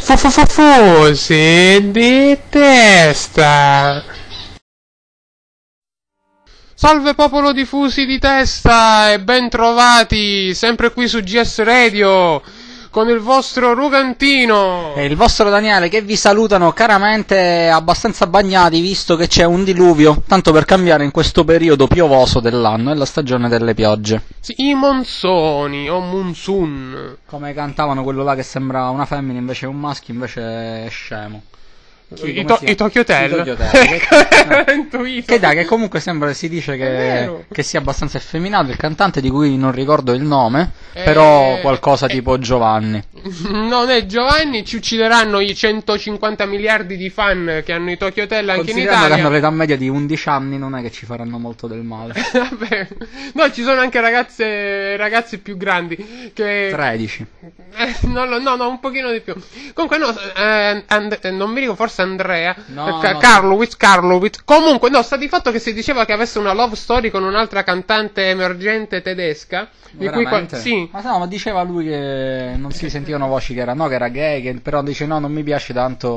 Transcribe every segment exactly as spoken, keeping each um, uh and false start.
Fusi di testa. Salve popolo di fusi di testa e ben trovati sempre qui su G S Radio con il vostro Rugantino e il vostro Daniele, che vi salutano caramente, abbastanza bagnati visto che c'è un diluvio, tanto per cambiare in questo periodo piovoso dell'anno, è la stagione delle piogge. Sì, i monsoni o monsoon, come cantavano quello là che sembra una femmina invece è un maschio, invece è scemo. Chi, I, to- i Tokyo Hotel, I Tokyo Hotel che, no. che dai, che comunque sembra, si dice che, che sia abbastanza effeminato il cantante, di cui non ricordo il nome, eh, però qualcosa eh, tipo Giovanni. Non è Giovanni, ci uccideranno i centocinquanta miliardi di fan che hanno i Tokyo Hotel anche in Italia. Che hanno l'età media di undici anni, non è che ci faranno molto del male. Vabbè. No, ci sono anche ragazze ragazzi più grandi che tredici. Eh, no, no, no, un pochino di più. Comunque no, eh, and- non mi ricordo, forse Andrea, no, Ca- no, Karlowitz, Karlowitz. Comunque, no, sta di fatto che si diceva che avesse una love story con un'altra cantante emergente tedesca. Di cui qua- sì. Ma no, ma diceva lui che non si sentivano voci che era, no, che era gay, che però dice no, non mi piace tanto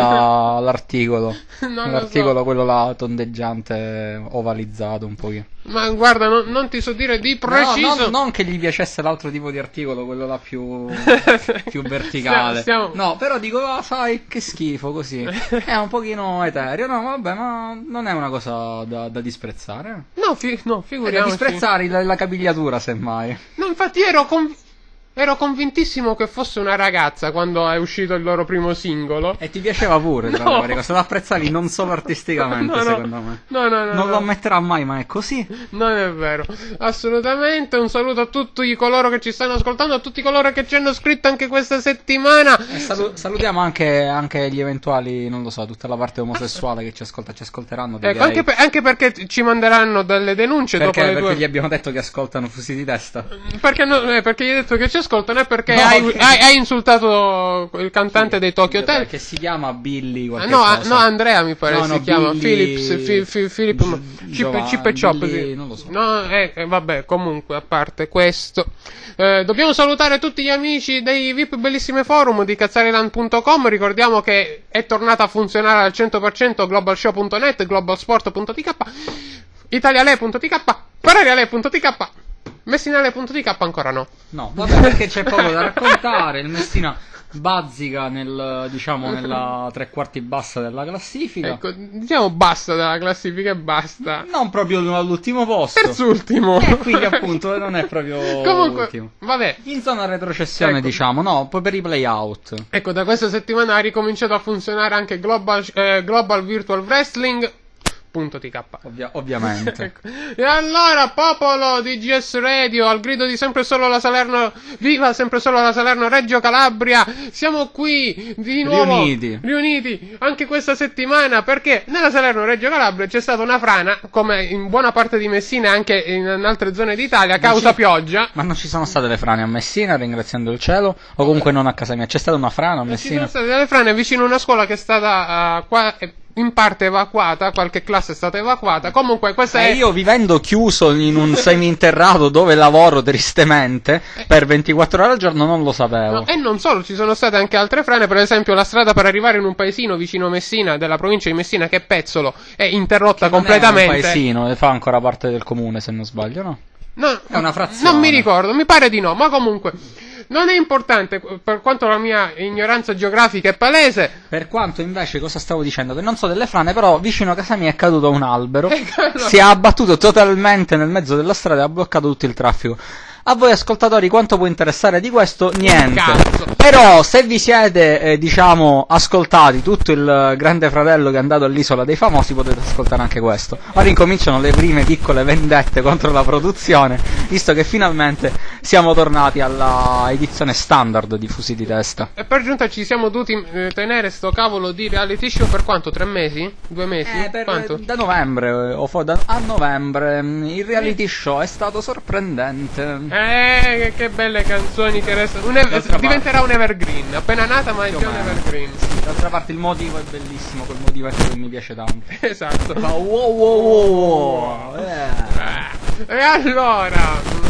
la, l'articolo. Non l'articolo so. Quello là tondeggiante, ovalizzato un pochino. Ma guarda, non, non ti so dire di preciso. No, non, non che gli piacesse l'altro tipo di articolo, quello là più, più verticale. Stiamo... No, però dico, ah, sai, che schifo così. È un pochino etereo, no, vabbè, ma non è una cosa da, da disprezzare. No, fi- no figuriamoci. È da disprezzare la, la capigliatura, semmai. No, infatti ero conv- Ero convintissimo che fosse una ragazza quando è uscito il loro primo singolo. E ti piaceva pure, tra no. le varie cose. Lo apprezzavi non solo artisticamente, no, no. secondo me. No, no, no. Non no. lo ammetterà mai, ma è così. Non è vero. Assolutamente. Un saluto a tutti coloro che ci stanno ascoltando, a tutti coloro che ci hanno scritto anche questa settimana. E salu- salutiamo anche, anche gli eventuali, non lo so, tutta la parte omosessuale che ci ascolta, ci ascolteranno. Ecco, anche, per, anche perché ci manderanno delle denunce perché, dopo le perché due... gli abbiamo detto che ascoltano Fusi di testa. Perché, no, eh, perché gli hai detto che ci ascoltano e perché no, hai, che... hai, hai insultato il cantante sì, dei Tokyo Hotel. Che si chiama Billy qualche no, cosa. no, Andrea mi pare no, si no, chiama Billy... Philips fi, fi, Philip Gi- Chip, Chip e Chop Billy... sì. non lo so. No, eh, eh, vabbè, comunque a parte questo eh, dobbiamo salutare tutti gli amici dei V I P Bellissime Forum di Cazzariland punto com. Ricordiamo che è tornata a funzionare al cento per cento globalshow punto net, globalsport punto t k, italiale punto t k, ferrariale punto t k, messinale punto t k ancora no. No, vabbè, perché c'è poco da raccontare. Il Messina bazzica nel, diciamo, nella tre quarti bassa della classifica. Ecco, diciamo basta della classifica e basta. Non proprio all'ultimo posto. Terzultimo. E quindi appunto non è proprio comunque, l'ultimo. Vabbè. In zona retrocessione, ecco, diciamo, no, poi per i play-out. Ecco, da questa settimana ha ricominciato a funzionare anche Global, eh, Global Virtual Wrestling. Punto T K. Ovvia- ovviamente. Ecco. E allora, popolo di G S Radio, al grido di sempre solo la Salerno, viva sempre solo la Salerno Reggio Calabria, siamo qui di nuovo riuniti. riuniti anche questa settimana perché nella Salerno Reggio Calabria c'è stata una frana, come in buona parte di Messina e anche in altre zone d'Italia, a causa ci... pioggia. Ma non ci sono state le frane a Messina, ringraziando il cielo, o comunque non a casa mia? C'è stata una frana a Messina? Ci sono state delle frane vicino a una scuola che è stata uh, qua... Eh, in parte evacuata, qualche classe è stata evacuata. Comunque questa e è... io vivendo chiuso in un seminterrato dove lavoro tristemente per ventiquattro ore al giorno non lo sapevo. No, e non solo, ci sono state anche altre frane. Per esempio la strada per arrivare in un paesino vicino a Messina, della provincia di Messina, che è Pezzolo, è interrotta che completamente. È un paesino, fa ancora parte del comune se non sbaglio, no? No, è una frazione. Non mi ricordo, mi pare di no, ma comunque non è importante, per quanto la mia ignoranza geografica è palese. Per quanto invece, cosa stavo dicendo? Che non so delle frane, però vicino a casa mia è caduto un albero, Ecco, si è abbattuto totalmente nel mezzo della strada e ha bloccato tutto il traffico. A voi ascoltatori quanto può interessare di questo? Niente. Cazzo. Però se vi siete, eh, diciamo, ascoltati tutto il Grande Fratello che è andato all'Isola dei Famosi, potete ascoltare anche questo. Ora incominciano le prime piccole vendette contro la produzione, visto che finalmente siamo tornati alla edizione standard di Fusi di Testa. E per giunta ci siamo dovuti eh, tenere sto cavolo di reality show per quanto? Tre mesi? Due mesi? Eh, per, Quanto? Da novembre, o fo- da, a novembre, il reality show è stato sorprendente. Eh, che, che belle canzoni che restano. Un ev- diventerà un evergreen. Appena nata, ma è già un evergreen. D'altra parte il motivo è bellissimo, quel motivetto che mi piace tanto. Esatto. Ma wow wow wow, wow. Eh. E allora,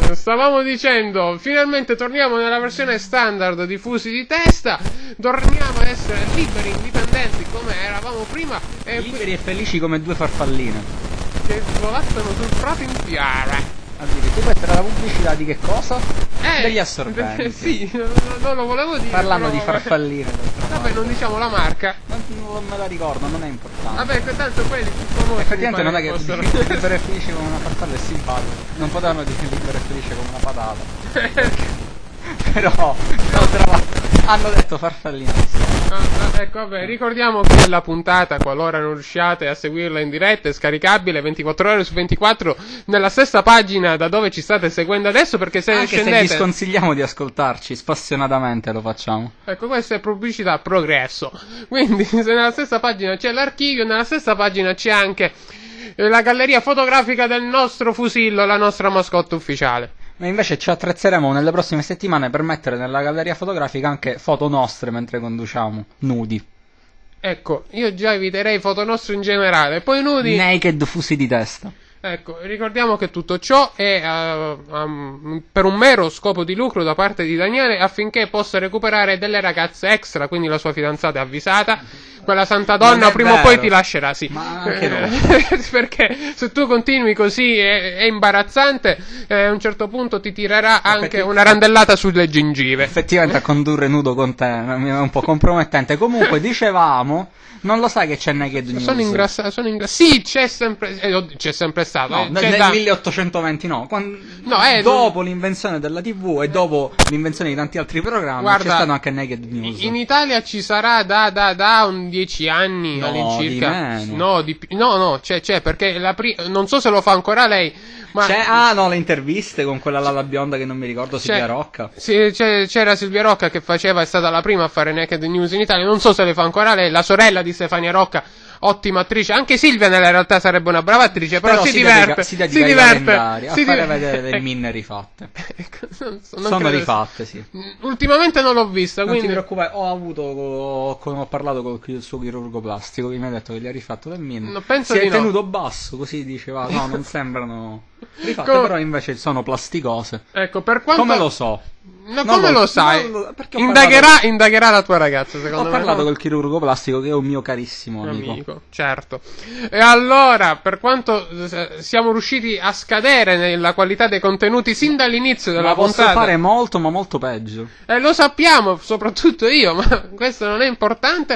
stavamo dicendo, finalmente torniamo nella versione standard di Fusi di Testa, torniamo ad essere liberi, indipendenti come eravamo prima e liberi e felici come due farfalline che svolazzano sul prato in fiara. Addirittura questa era la pubblicità di che cosa? Eh, Degli assorbenti. Sì, non, non lo volevo dire. Parlando però, di farfalline. Vabbè, non diciamo la marca. Non, non me la ricordo, non è importante. Vabbè, che tanto quelli più famosi. Effettivamente non è che fossero... libero e felice come una farfalla è simpatico. Non potevano dire libero e felice come una patata. Però d'altra parte hanno detto farfallina. Ah, ah, ecco, vabbè, ricordiamo che la puntata, qualora non riusciate a seguirla in diretta, è scaricabile ventiquattro ore su ventiquattro nella stessa pagina da dove ci state seguendo adesso, perché se Anche scendete... se vi sconsigliamo di ascoltarci, spassionatamente lo facciamo. Ecco, questa è pubblicità progresso. Quindi se nella stessa pagina c'è l'archivio, nella stessa pagina c'è anche la galleria fotografica del nostro fusillo, la nostra mascotte ufficiale. Ma invece ci attrezzeremo nelle prossime settimane per mettere nella galleria fotografica anche foto nostre mentre conduciamo, nudi. Ecco, io già eviterei foto nostre in generale, poi nudi... Naked Fusi di Testa. Ecco, ricordiamo che tutto ciò è uh, um, per un mero scopo di lucro da parte di Daniele affinché possa recuperare delle ragazze extra, quindi la sua fidanzata è avvisata. Quella santa donna prima vero. o poi ti lascerà, sì. Ma anche no. Perché se tu continui così è, è imbarazzante, eh, a un certo punto ti tirerà anche Effettiv- una randellata sulle gengive. Effettivamente a condurre nudo con te è un po' compromettente. Comunque dicevamo, non lo sai che c'è Naked News? Sono ingrassato, sono ingrassato. Sì, c'è sempre, eh, c'è sempre stato. No, eh, nel, c'è nel da... milleottocentoventi no, quando, No, eh, dopo non- l'invenzione della tivù e dopo l'invenzione di tanti altri programmi Guarda, c'è stato anche Naked News. In Italia ci sarà da, da, da un dieci anni No, all'incirca. di meno. No, di pi- no, no, c'è, c'è, perché la pri- non so se lo fa ancora lei, ma C'è, ah no, le interviste con quella là la bionda che non mi ricordo, c'è- Silvia Rocca. sì, c'è- c'era Silvia Rocca che faceva, è stata la prima a fare Naked News in Italia, non so se le fa ancora lei, la sorella di Stefania Rocca, ottima attrice, anche Silvia nella realtà sarebbe una brava attrice, però, Però si, si diverte, dedica- si dedica si ai diverte, calendari, a si fare diver- vedere delle Ecco, minne rifatte. ecco, non so, non Sono credo- rifatte, sì. Ultimamente non l'ho vista, Non ti quindi preoccupare, ho avuto, ho, ho parlato con il suo chirurgo plastico che mi ha detto che gli ha rifatto le minne. No, penso si di è no. tenuto basso, così diceva, no, non sembrano rifatte, Com- però invece sono plasticose. ecco, per quanto... Come lo so? No, Non come lo- lo sai? non lo- perché ho indagherà, parlato- indagherà la tua ragazza, secondo Ho me. parlato no? col chirurgo plastico che è un mio carissimo amico. Amico, certo. E allora, per quanto eh, siamo riusciti a scadere nella qualità dei contenuti sin dall'inizio della Ma posso puntata, fare molto, ma molto peggio. e lo sappiamo, soprattutto io, ma questo non è importante.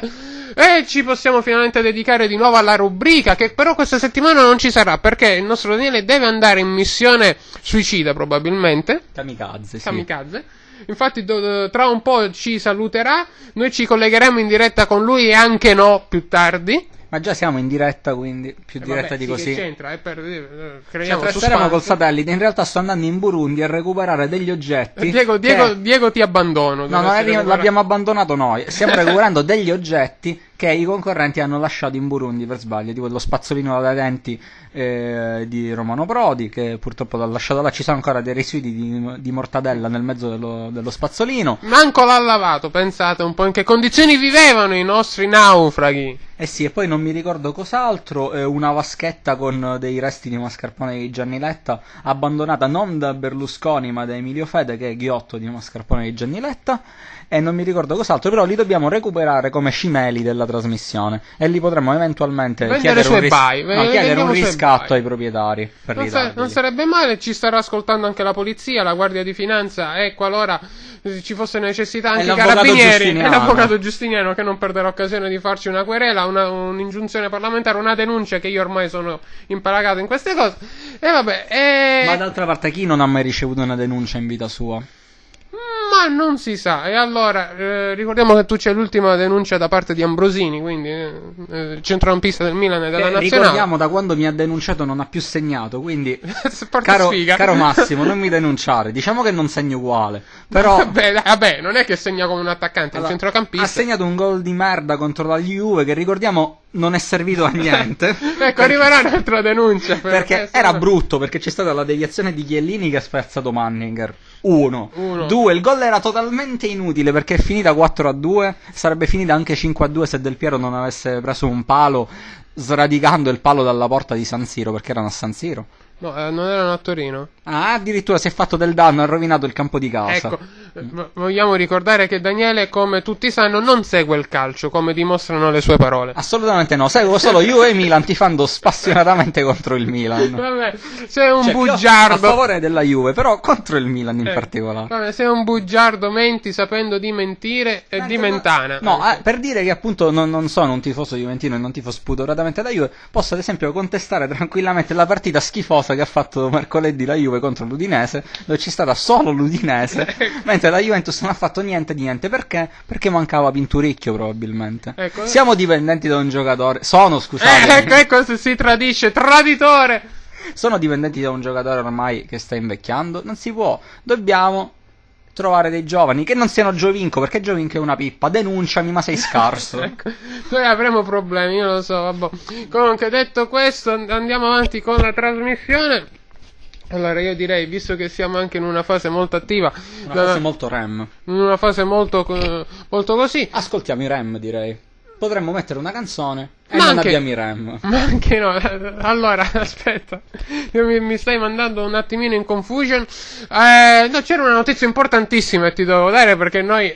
E ci possiamo finalmente dedicare di nuovo alla rubrica, che però questa settimana non ci sarà, perché il nostro Daniele deve andare in missione suicida, probabilmente. Kamikaze, sì. Kamikaze. Infatti do- tra un po' ci saluterà, noi ci collegheremo in diretta con lui e anche no più tardi. Ma già siamo in diretta, quindi più Eh, diretta vabbè, di sì, così. che c'entra, è per, eh, Ci creiamo attraverseremo col suspense. satellite. In realtà sto andando in Burundi a recuperare degli oggetti. Diego, Diego, che- Diego ti abbandono. No, non dovresti è- recuperare. l'abbiamo abbandonato noi. Stiamo recuperando degli oggetti che i concorrenti hanno lasciato in Burundi per sbaglio, tipo lo spazzolino da denti eh, di Romano Prodi, che purtroppo l'ha lasciato là. Ci sono ancora dei residui di, di mortadella nel mezzo dello, dello spazzolino. Manco l'ha lavato, pensate un po' in che condizioni vivevano i nostri naufraghi. Eh sì, e poi non mi ricordo cos'altro, eh, una vaschetta con dei resti di mascarpone di Gianni Letta, abbandonata non da Berlusconi ma da Emilio Fede, che è ghiotto di mascarpone di Gianni Letta, e non mi ricordo cos'altro, però li dobbiamo recuperare come cimeli della trasmissione, e li potremo eventualmente Vendere chiedere sui un, ris- buy, no, ve- chiedere vendiamo un sui riscatto buy. ai proprietari per Non, sa- ridarglieli. non sarebbe male, ci starà ascoltando anche la polizia, la guardia di finanza e qualora eh, ci fosse necessità anche i l'avvocato carabinieri e Giustiniano. l'avvocato Giustiniano, che non perderà occasione di farci una querela, una, un'ingiunzione parlamentare, una denuncia, che io ormai sono impalagato in queste cose. E vabbè, e... Ma d'altra parte chi non ha mai ricevuto una denuncia in vita sua? Ma non si sa. E allora, eh, ricordiamo che tu c'è l'ultima denuncia da parte di Ambrosini, quindi eh, eh, centrocampista del Milan e della Eh, Nazionale. ricordiamo, da quando mi ha denunciato non ha più segnato, quindi Porta caro, sfiga. caro Massimo, non mi denunciare, diciamo che non segno uguale, però Vabbè, dai, vabbè, non è che segna come un attaccante, è un allora, centrocampista. ha segnato un gol di merda contro la Juve che ricordiamo non è servito a niente. Ecco, arriverà un'altra denuncia. per Perché questo. era brutto, perché c'è stata la deviazione di Chiellini che ha spezzato Manninger. Uno. Uno. Due, il gol era totalmente inutile perché è finita quattro a due, sarebbe finita anche cinque a due se Del Piero non avesse preso un palo sradicando il palo dalla porta di San Siro, perché erano a San Siro. No, eh, non erano a Torino. Ah, addirittura si è fatto del danno, ha rovinato il campo di casa. Ecco, eh, vogliamo ricordare che Daniele, come tutti sanno, non segue il calcio, come dimostrano le sue parole. Assolutamente no, seguo solo Juve e Milan tifando spassionatamente contro il Milan. Vabbè, sei un Cioè, bugiardo. a favore della Juve, però contro il Milan in Eh, particolare. Vabbè, sei un bugiardo, menti sapendo di mentire e di mentana. No, eh, per dire che appunto non, non sono un tifoso juventino e non tifo spudoratamente la Juve, posso ad esempio contestare tranquillamente la partita schifosa che ha fatto mercoledì la Juve contro l'Udinese, dove c'è stata solo l'Udinese, mentre la Juventus non ha fatto niente di niente. Perché? Perché mancava Pinturicchio probabilmente. Ecco. Siamo dipendenti da un giocatore, sono scusate, Eh, ecco, ecco se si tradisce, traditore! sono dipendenti da un giocatore ormai che sta invecchiando, non si può, dobbiamo trovare dei giovani che non siano Giovinco, perché Giovinco è una pippa, denunciami ma sei scarso. Ecco, noi avremo problemi, io lo so, vabbè. Comunque, detto questo, andiamo avanti con la trasmissione. Allora, io direi, visto che siamo anche in una fase molto attiva, Una fase molto rem. in una fase molto, co- molto così, Ascoltiamo i rem, direi. Potremmo mettere una canzone e Ma non anche- abbiamo i rem. ma anche no. Allora, aspetta, io mi, mi stai mandando un attimino in confusion. Eh, no, c'era una notizia importantissima che ti devo dare, perché noi,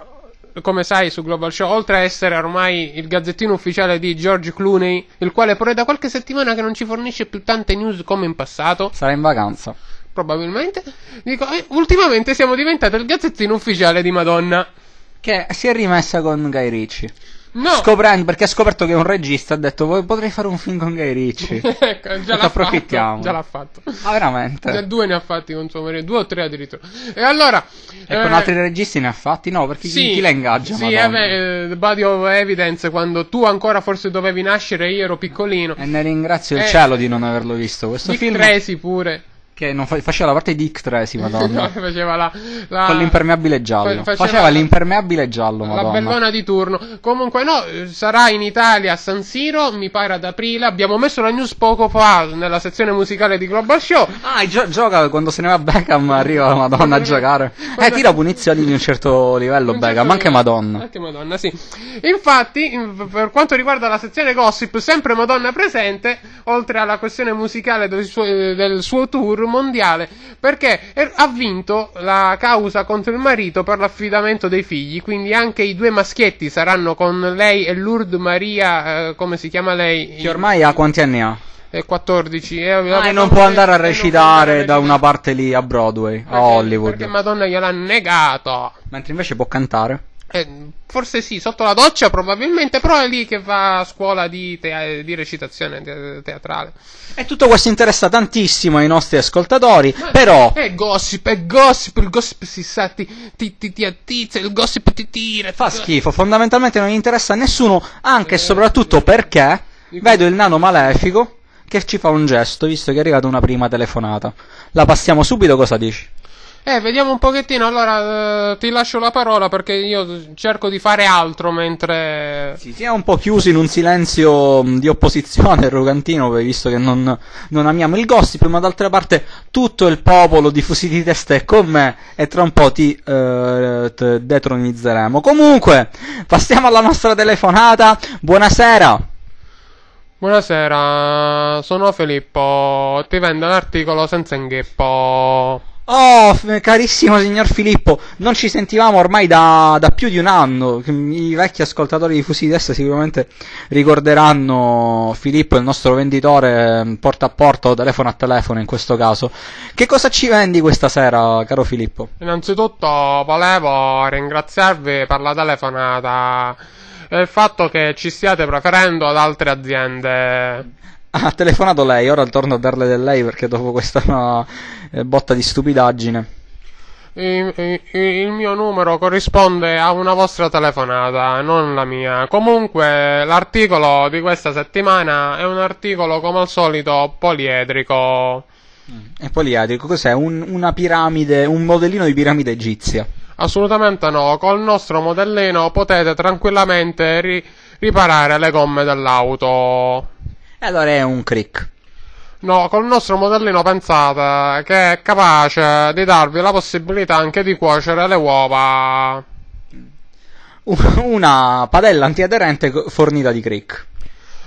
come sai, su Global Show, oltre a essere ormai il gazzettino ufficiale di George Clooney, il quale pure da qualche settimana che non ci fornisce più tante news come in passato, Sarà in vacanza. probabilmente, dico, eh, ultimamente siamo diventati il gazzettino ufficiale di Madonna. Che si è rimessa con Guy Ritchie. No! Scoprendo, perché ha scoperto che è un regista, ha detto "Voi- potrei fare un film con Guy Ritchie". Ecco, già l'ha approfittiamo. fatto, già l'ha fatto. Ma veramente? Già due ne ha fatti con suo marito, due o tre addirittura. E allora... E con eh, altri registi ne ha fatti? No, perché chi, chi la ingaggia? Sì, Madonna? eh beh, eh, The Body of Evidence, quando tu ancora forse dovevi nascere, io ero piccolino. E ne ringrazio il Eh, cielo di non averlo visto. Questo Dick film Tracy pure. che non fa- faceva la parte di Dick Tracy, madonna. Faceva la, la... Con l'impermeabile giallo. fa- Faceva l'impermeabile giallo, La madonna. bellona di turno. Comunque no, eh, sarà in Italia a San Siro, mi pare ad aprile. Abbiamo messo la news poco fa nella sezione musicale di Global Show. Ah, gio- gioca quando se ne va Beckham, arriva la Madonna a giocare. Eh, tira punizioni di un certo livello Un Beckham, certo anche livello. Madonna. Anche Madonna, sì. Infatti, in- per quanto riguarda la sezione gossip, sempre Madonna presente, oltre alla questione musicale del suo, del suo tour mondiale, perché er- ha vinto la causa contro il marito per l'affidamento dei figli, quindi anche i due maschietti saranno con lei e Lourdes Maria, eh, come si chiama lei? Che ormai ha quanti anni ha? È quattordici. E Ah, e non può andare a recitare da una parte lì a Broadway, a Hollywood. Perché Madonna gliel'ha negato. Mentre invece può cantare. Eh, forse sì, sotto la doccia probabilmente, però è lì che fa a scuola di, te- di recitazione te- teatrale. E tutto questo interessa tantissimo ai nostri ascoltatori, però... È gossip, è gossip, il gossip si sa, ti, ti, ti, ti attizza, il gossip ti tira. Fa schifo, fondamentalmente non interessa a nessuno, anche e soprattutto perché vedo il nano malefico che ci fa un gesto, visto che è arrivata una prima telefonata. La passiamo subito, cosa dici? Eh, vediamo un pochettino, allora eh, ti lascio la parola perché io cerco di fare altro mentre... Sì, siamo un po' chiusi in un silenzio mh, di opposizione arrogantino, visto che non, non amiamo il gossip, ma d'altra parte tutto il popolo di Fusi di Testa è con me e tra un po' ti eh, te detronizzeremo. Comunque, passiamo alla nostra telefonata. Buonasera. Buonasera, sono Filippo, ti vendo un articolo senza inghippo. Oh, f- carissimo signor Filippo, non ci sentivamo ormai da, da più di un anno. I vecchi ascoltatori di Fusi di Testa sicuramente ricorderanno Filippo, il nostro venditore eh, porta a porta o telefono a telefono in questo caso. Che cosa ci vendi questa sera, caro Filippo? Innanzitutto volevo ringraziarvi per la telefonata e il fatto che ci stiate preferendo ad altre aziende. Ha telefonato lei, ora torno a darle del lei perché dopo questa no, eh, botta di stupidaggine. Il, il- il mio numero corrisponde a una vostra telefonata, non la mia. Comunque, l'articolo di questa settimana è un articolo come al solito poliedrico. È poliedrico, cos'è? Un, una piramide, un modellino di piramide egizia. Assolutamente no, col nostro modellino potete tranquillamente ri- riparare le gomme dell'auto. E allora è un crick. No, col nostro modellino pensate che è capace di darvi la possibilità anche di cuocere le uova. Una padella antiaderente co- fornita di crick.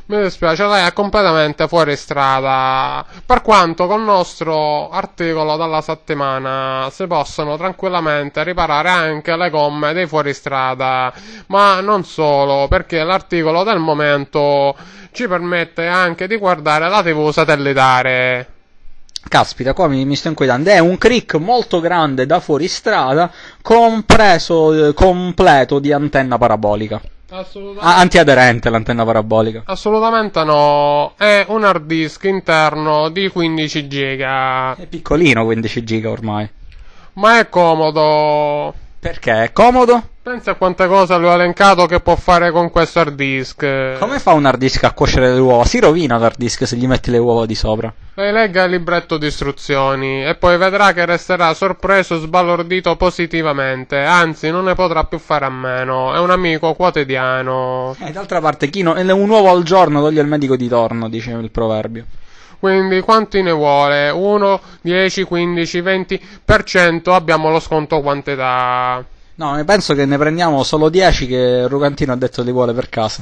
Mi dispiace, lei è completamente fuori strada. Per quanto col nostro articolo della settimana si possono tranquillamente riparare anche le gomme dei fuoristrada, ma non solo, perché l'articolo del momento ci permette anche di guardare la tivù satellitare. Caspita, qua mi, mi sto inquietando. È un crick molto grande da fuoristrada, compreso eh, completo di antenna parabolica. Assolutamente. Ah, antiaderente l'antenna parabolica. Assolutamente no, è un hard disk interno di quindici giga, È piccolino, quindici giga ormai. ma è comodo. Perché? È comodo? Pensa a quante cose le ho elencato che può fare con questo hard disk. Come fa un hard disk a cuocere le uova? Si rovina l'hard disk se gli metti le uova di sopra. Lei legga il libretto di istruzioni e poi vedrà che resterà sorpreso e sbalordito positivamente, anzi non ne potrà più fare a meno, è un amico quotidiano. E d'altra parte, chi no, un uovo al giorno toglie il medico di torno, dice il proverbio. Quindi quanti ne vuole? uno, dieci, quindici, venti per cento abbiamo lo sconto quantità. No, penso che ne prendiamo solo dieci che Rugantino ha detto li vuole per casa.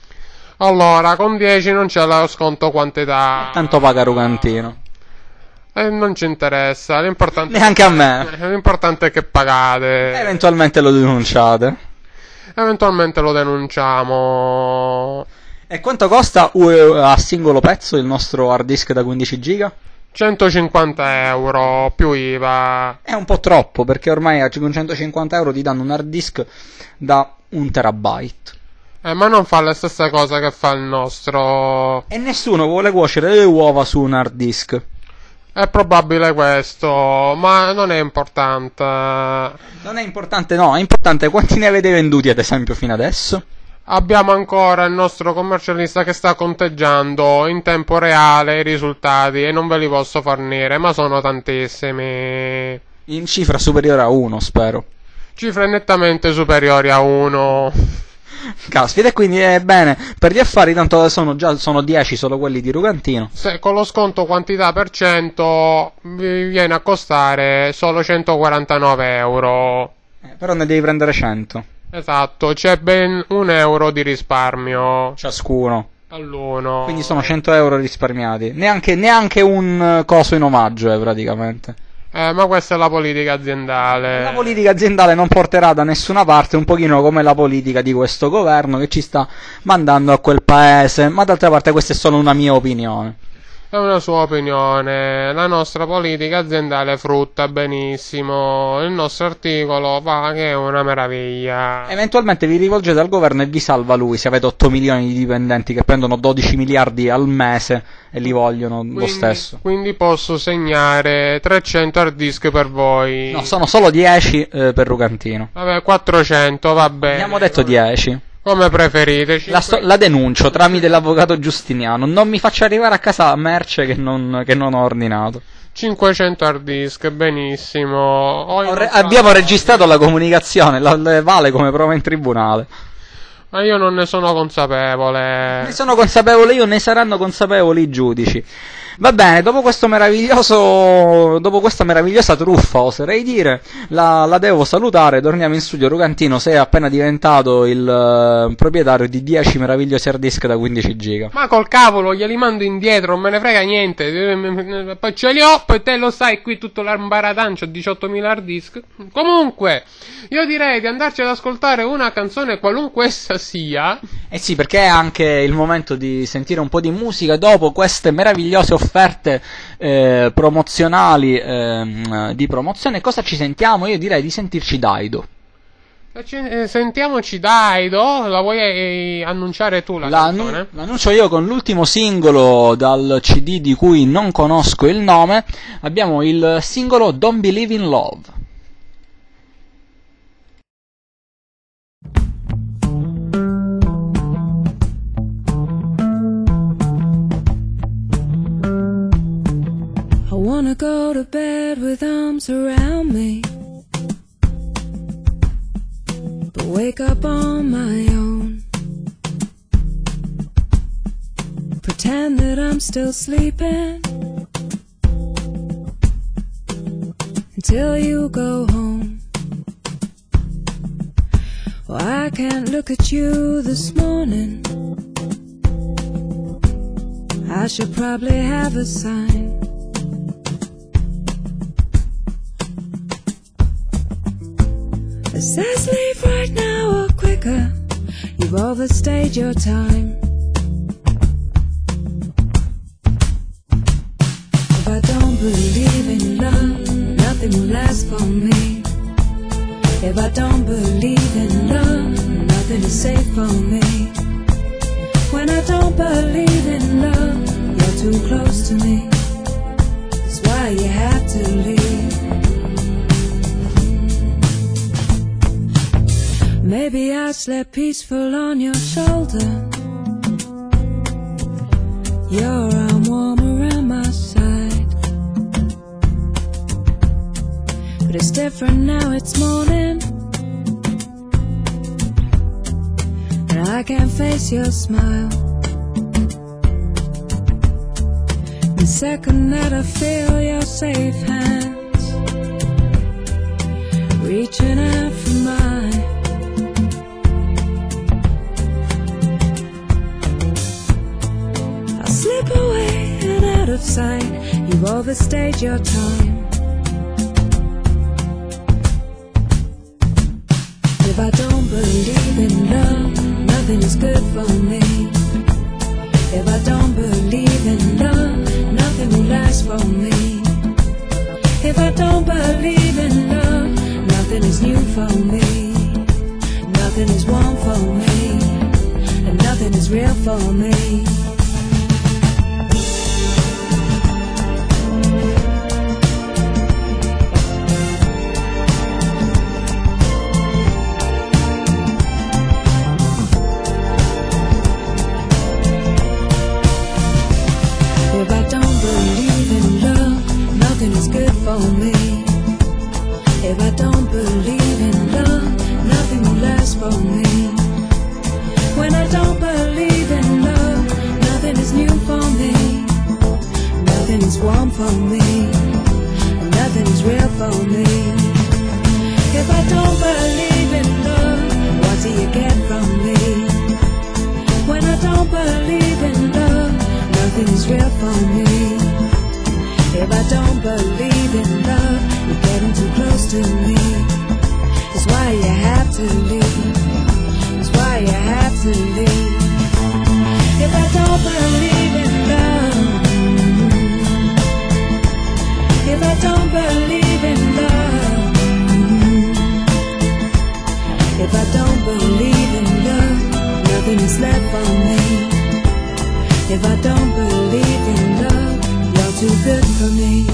Allora, con dieci non c'è lo sconto quantità. Tanto paga Rugantino. E non ci interessa, l'importante Neanche a me. l'importante è che pagate. Eventualmente lo denunciate. Eventualmente lo denunciamo. E quanto costa uh, a singolo pezzo il nostro hard disk da quindici giga? centocinquanta euro più I V A. È un po' troppo, perché ormai a cinquecentocinquanta euro ti danno un hard disk da un terabyte. Eh, ma non fa la stessa cosa che fa il nostro. E nessuno vuole cuocere le uova su un hard disk. È probabile questo, ma non è importante. Non è importante, no, è importante quanti ne avete venduti ad esempio fino adesso? Abbiamo ancora il nostro commercialista che sta conteggiando in tempo reale i risultati e non ve li posso fornire, ma sono tantissimi. In cifra superiore a uno, spero. Cifre nettamente superiori a uno. Caspita, e quindi è bene, per gli affari tanto sono già sono dieci solo quelli di Rugantino. Se con lo sconto quantità per cento vi viene a costare solo centoquarantanove euro. Eh, però ne devi prendere cento. Esatto, c'è ben un euro di risparmio Ciascuno. all'uno. Quindi sono cento euro risparmiati. Neanche, neanche un coso in omaggio, eh, praticamente. Eh, ma questa è la politica aziendale. La politica aziendale non porterà da nessuna parte, un pochino come la politica di questo governo che ci sta mandando a quel paese. Ma d'altra parte questa è solo una mia opinione. È una sua opinione, la nostra politica aziendale frutta benissimo, il nostro articolo va che è una meraviglia. Eventualmente vi rivolgete al governo e vi salva lui se avete otto milioni di dipendenti che prendono dodici miliardi al mese e li vogliono quindi, lo stesso. Quindi posso segnare trecento hard disk per voi. No, sono solo dieci eh, per Rugantino. Vabbè, quattrocento, va bene. Abbiamo detto dieci. Come preferite. La, sto- la denuncio tramite l'avvocato Giustiniano. Non mi faccia arrivare a casa merce che non, che non ho ordinato. cinquecento hard disk, benissimo. Ho Re- abbiamo registrato la comunicazione, la, le vale come prova in tribunale. Ma io non ne sono consapevole. Ne sono consapevole io, ne saranno consapevoli i giudici. Va bene, dopo questo meraviglioso, dopo questa meravigliosa truffa, oserei dire, la, la devo salutare. Torniamo in studio. Rugantino, sei appena diventato il uh, proprietario di dieci meravigliosi hard disk da quindici giga. Ma col cavolo, glieli mando indietro, non me ne frega niente. Poi ce li ho, poi te lo sai, qui tutto l'ambaradan, c'ho diciottomila hard disk. Comunque, io direi di andarci ad ascoltare una canzone qualunque essa sia. Eh sì, perché è anche il momento di sentire un po' di musica dopo queste meravigliose offerte eh, promozionali eh, di promozione. Cosa ci sentiamo? Io direi di sentirci Daido. Eh, sentiamoci Daido, la vuoi eh, annunciare tu la L'annu- canzone? L'annuncio io con l'ultimo singolo dal C D di cui non conosco il nome. Abbiamo il singolo Don't Believe in Love. I wanna go to bed with arms around me, but wake up on my own. Pretend that I'm still sleeping until you go home. Well, I can't look at you this morning, I should probably have a sign. It says leave right now or quicker. You've overstayed your time. If I don't believe in love, nothing will last for me. If I don't believe in love, nothing is safe for me. When I don't believe in love, you're too close to me. That's why you have to leave. Maybe I slept peaceful on your shoulder, your arm warm around my side. But it's different now, it's morning, and I can't face your smile. The second that I feel your safe hands reaching out for mine, I'll slip away and out of sight. You've overstayed your time. If I don't believe in love, nothing is good for me. If I don't believe in love, nothing will last for me. If I don't believe in love, nothing is new for me. Nothing is warm for me, and nothing is real for me. If I don't believe in love, nothing is good for me. If I don't believe in love, nothing will last for me. When I don't believe in love, nothing is new for me. Nothing is warm for me, and nothing is real for me. If I don't believe in love, what do you get from me? When I don't believe in love, nothing is real for me. If I don't believe in love, you're getting too close to me. That's why you have to leave. That's why you have to leave. If I don't believe in love, if I don't believe in love, if I don't believe in love, nothing is left for me. If I don't believe in love, you're too good for me.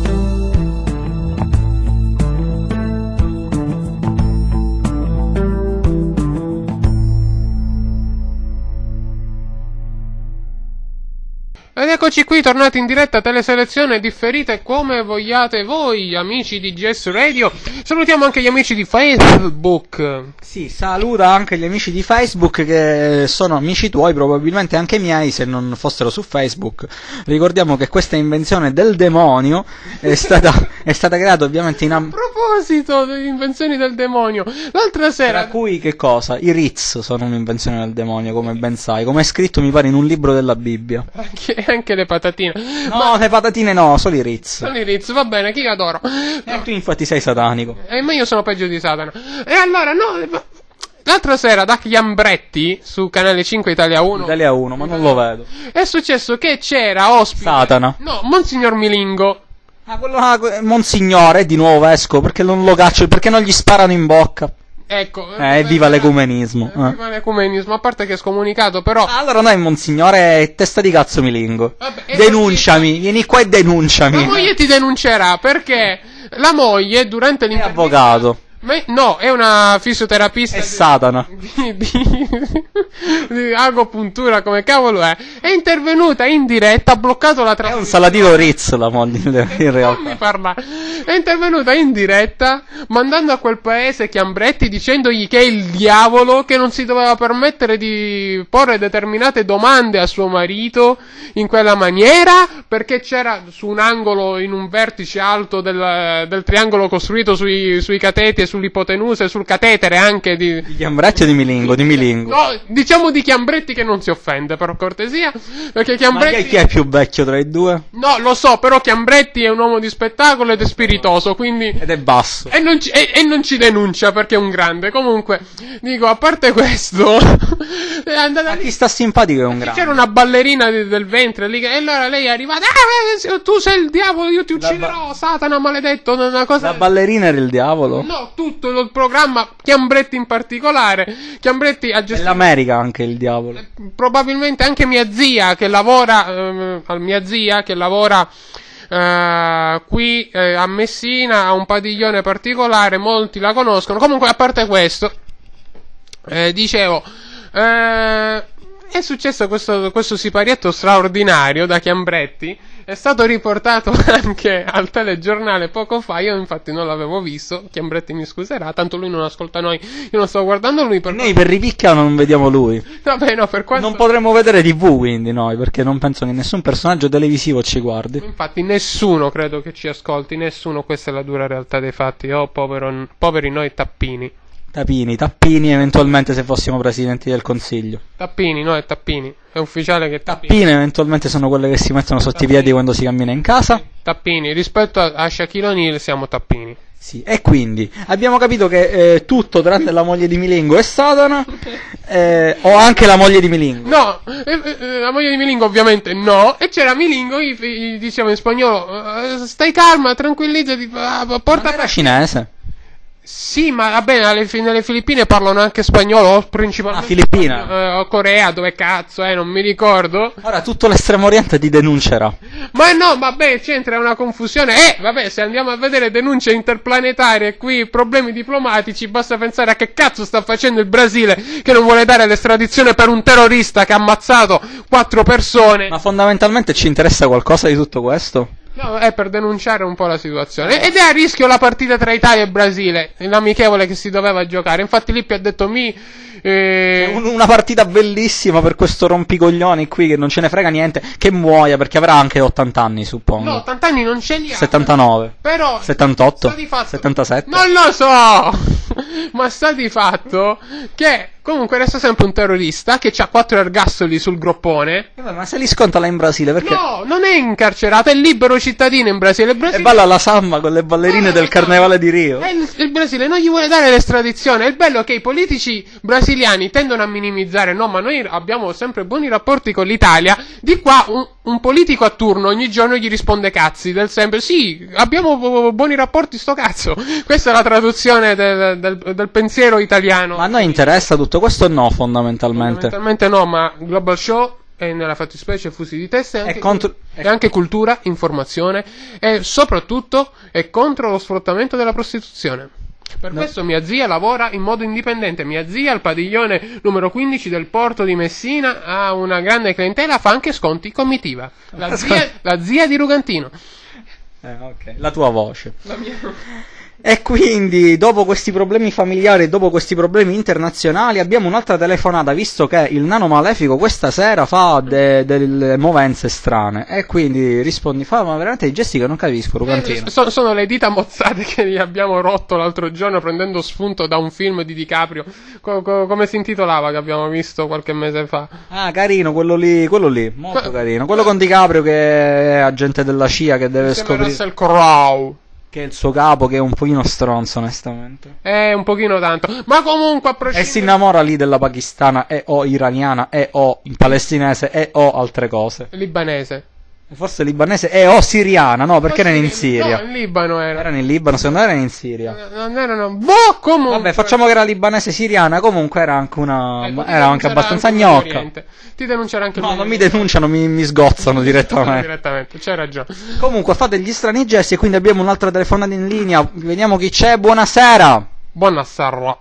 Ed eccoci qui, tornati in diretta, teleselezione differite come vogliate voi, amici di G S Radio. Salutiamo anche gli amici di Facebook. Sì, saluta anche gli amici di Facebook che sono amici tuoi, probabilmente anche miei se non fossero su Facebook. Ricordiamo che questa invenzione del demonio è stata, è stata creata ovviamente in... Am- A proposito delle invenzioni del demonio, l'altra sera... Tra cui che cosa? I Ritz sono un'invenzione del demonio, come ben sai, come è scritto mi pare in un libro della Bibbia. Anche, anche le patatine. No, Ma... le patatine no, solo i Ritz. Sono i Ritz, va bene, chi adoro. E tu infatti sei satanico. E ma io sono peggio di Satana. E allora, no... L'altra sera da Chiambretti su Canale cinque Italia uno Italia uno, ma non lo vedo. è successo che c'era ospite Satana. No, Monsignor Milingo. Ah, quello là, Monsignore di nuovo vescovo, perché non lo caccio, perché non gli sparano in bocca. Ecco. Eh, viva l'ecumenismo. Eh, viva l'ecumenismo, a parte che è scomunicato, però. Allora noi, Monsignore, testa di cazzo Milingo. Vabbè, e denunciami, così... vieni qua e denunciami. La moglie ti denuncerà perché la moglie durante È l'intervista... avvocato. Ma, no, è una fisioterapista È di, Satana. di, di, di agopuntura, come cavolo è. È intervenuta in diretta, ha bloccato la È trasmissione. un salatino Ritz la moglie, in Non mi realtà. parlare. È intervenuta in diretta, mandando a quel paese Chiambretti, dicendogli che è il diavolo, che non si doveva permettere di porre determinate domande a suo marito in quella maniera, perché c'era su un angolo, in un vertice alto del, del triangolo costruito sui, sui cateti e sull'ipotenuse, sul catetere anche di... Di Chiambretti o di Milingo? Di Milingo. No, diciamo di Chiambretti che non si offende, per cortesia, perché Chiambretti... Ma chi è, chi è più vecchio tra i due? No, lo so, però Chiambretti è un uomo di spettacolo ed è spiritoso, quindi... Ed è basso. E non, ci, e, e non ci denuncia perché è un grande. Comunque, dico, a parte questo, è andata A lì. chi sta simpatico è un C'era grande. una ballerina di- del ventre lì, che- e allora lei è arrivata. Ah, tu sei il diavolo, io ti La ucciderò, Satana maledetto. Una cosa. La ballerina era il diavolo? No, tutto il programma, Chiambretti in particolare. Chiambretti ha gestito. Nell'America anche il diavolo. Probabilmente anche mia zia che lavora. ehm, mia zia che lavora. Uh, qui eh, a Messina ha un padiglione particolare, molti la conoscono. Comunque, a parte questo, eh, dicevo, eh, è successo questo, questo siparietto straordinario da Chiambretti. È stato riportato anche al telegiornale poco fa. Io infatti non l'avevo visto. Chiambretti mi scuserà, tanto lui non ascolta noi. Io non sto guardando lui per... Noi per ripicchia non vediamo lui. Vabbè, no, per quanto... Non potremmo vedere tivù quindi noi, perché non penso che nessun personaggio televisivo ci guardi. Infatti nessuno credo che ci ascolti, nessuno, questa è la dura realtà dei fatti. Oh, povero, poveri noi tappini. Tappini, tappini eventualmente se fossimo presidenti del consiglio. Tappini, no, è tappini. È ufficiale che tappini. Tappine eventualmente sono quelle che si mettono sotto i piedi quando si cammina in casa. Tappini, rispetto a, a Shaquille O'Neal siamo tappini. Sì, e quindi abbiamo capito che eh, tutto tranne la moglie di Milingo è Satana, eh, o anche la moglie di Milingo. No, eh, eh, la moglie di Milingo ovviamente no. E c'era Milingo, gli, gli diceva in spagnolo, eh, stai calma, tranquillizzati, ah, porta... Non era cinese. Sì, ma vabbè, nelle, nelle Filippine parlano anche spagnolo, o principalmente... Ah, Filippina. spagnolo, eh, o Corea, dove cazzo, eh, non mi ricordo. Ora tutto l'estremo oriente ti denuncerà. Ma no, vabbè, c'entra una confusione. Eh, vabbè, se andiamo a vedere denunce interplanetarie qui, problemi diplomatici, basta pensare a che cazzo sta facendo il Brasile, che non vuole dare l'estradizione per un terrorista che ha ammazzato quattro persone. Ma fondamentalmente ci interessa qualcosa di tutto questo? No, è per denunciare un po' la situazione. Ed è a rischio la partita tra Italia e Brasile, l'amichevole che si doveva giocare. Infatti Lippi ha detto mi... Eh... Un- Una partita bellissima per questo rompicoglioni qui che non ce ne frega niente, che muoia perché avrà anche ottanta anni suppongo. No, ottanta anni non ce li ha. settantanove. Però... settantotto. sta di fatto- settantasette. Non lo so! Ma sta di fatto che comunque resta sempre un terrorista che ha quattro ergastoli sul groppone. Eh, Ma se li sconta là in Brasile perché? No, non è incarcerato, è libero cittadino in Brasile. Il E Brasile... balla la samba con le ballerine del carnevale di Rio. Eh, il, il Brasile non gli vuole dare l'estradizione. Il bello è che i politici brasiliani tendono a minimizzare. No, ma noi abbiamo sempre buoni rapporti con l'Italia. Di qua un, un politico a turno ogni giorno gli risponde cazzi del sempre. Sì, abbiamo bu- buoni rapporti, sto cazzo. Questa è la traduzione del, del, del pensiero italiano. Ma a noi interessa tutto questo? No, fondamentalmente. Fondamentalmente no, ma Global Show e nella fattispecie Fusi di Testa è anche, È contro- è anche cultura, informazione e soprattutto è contro lo sfruttamento della prostituzione. Per No. questo mia zia lavora in modo indipendente. Mia zia al padiglione numero quindici del porto di Messina ha una grande clientela, fa anche sconti comitiva. La zia, la zia di Rugantino. Eh, ok. La tua voce. La mia... E quindi, dopo questi problemi familiari e dopo questi problemi internazionali, abbiamo un'altra telefonata, visto che il nano malefico questa sera fa de- delle movenze strane. E quindi rispondi, fa ma veramente dei gesti che non capisco, Rugantino. Eh, so- sono le dita mozzate che gli abbiamo rotto l'altro giorno prendendo spunto da un film di DiCaprio. Co- co- come si intitolava che abbiamo visto qualche mese fa? Ah, carino, quello lì, quello lì, molto Que- carino. Quello con DiCaprio che è agente della C I A che deve Insieme a scoprire Russell Crowe. che è il suo capo, che è un pochino stronzo, onestamente. Eh, un pochino tanto. Ma comunque a E prescindere... si innamora lì della pakistana e o iraniana e o in palestinese e o altre cose. Libanese. Forse libanese e o siriana, no, perché erano in Siria. No, in Libano era. Erano in Libano, secondo me erano in Siria. Non erano... Boh, comunque... Vabbè, facciamo che era libanese siriana, comunque era anche una... Ecco, ti era anche denuncerà abbastanza anche il gnocca. Medio Oriente. Ti denuncerà anche il No, Medio non mi Oriente. denunciano, mi, mi sgozzano direttamente. Direttamente, c'hai ragione. Comunque fate gli strani gesti e quindi abbiamo un'altra telefonata in linea. Vediamo chi c'è. Buonasera. Buonasera.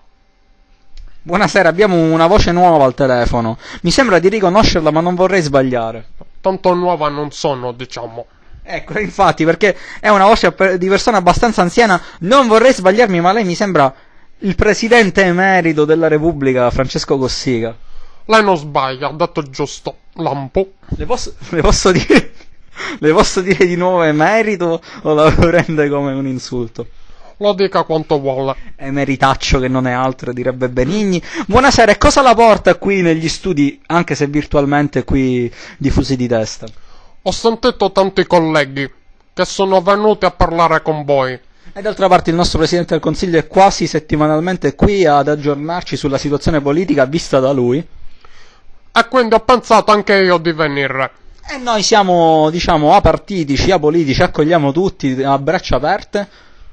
Buonasera, abbiamo una voce nuova al telefono. Mi sembra di riconoscerla, ma non vorrei sbagliare. Tanto nuova non sono, diciamo. Ecco, infatti, perché è una voce per- di persona abbastanza anziana. Non vorrei sbagliarmi, ma lei mi sembra il presidente emerito della Repubblica, Francesco Cossiga. Lei non sbaglia, ha detto giusto. Lampo. Le posso, le posso dire... Le posso dire di nuovo emerito o la prende come un insulto? Lo dica quanto vuole. Emeritaccio che non è altro, direbbe Benigni. Buonasera, e cosa la porta qui negli studi, anche se virtualmente qui diffusi di testa? Ho sentito tanti colleghi che sono venuti a parlare con voi. E d'altra parte il nostro Presidente del Consiglio è quasi settimanalmente qui ad aggiornarci sulla situazione politica vista da lui. E quindi ho pensato anche io di venire. E noi siamo, diciamo, apartitici, apolitici, accogliamo tutti a braccia aperte.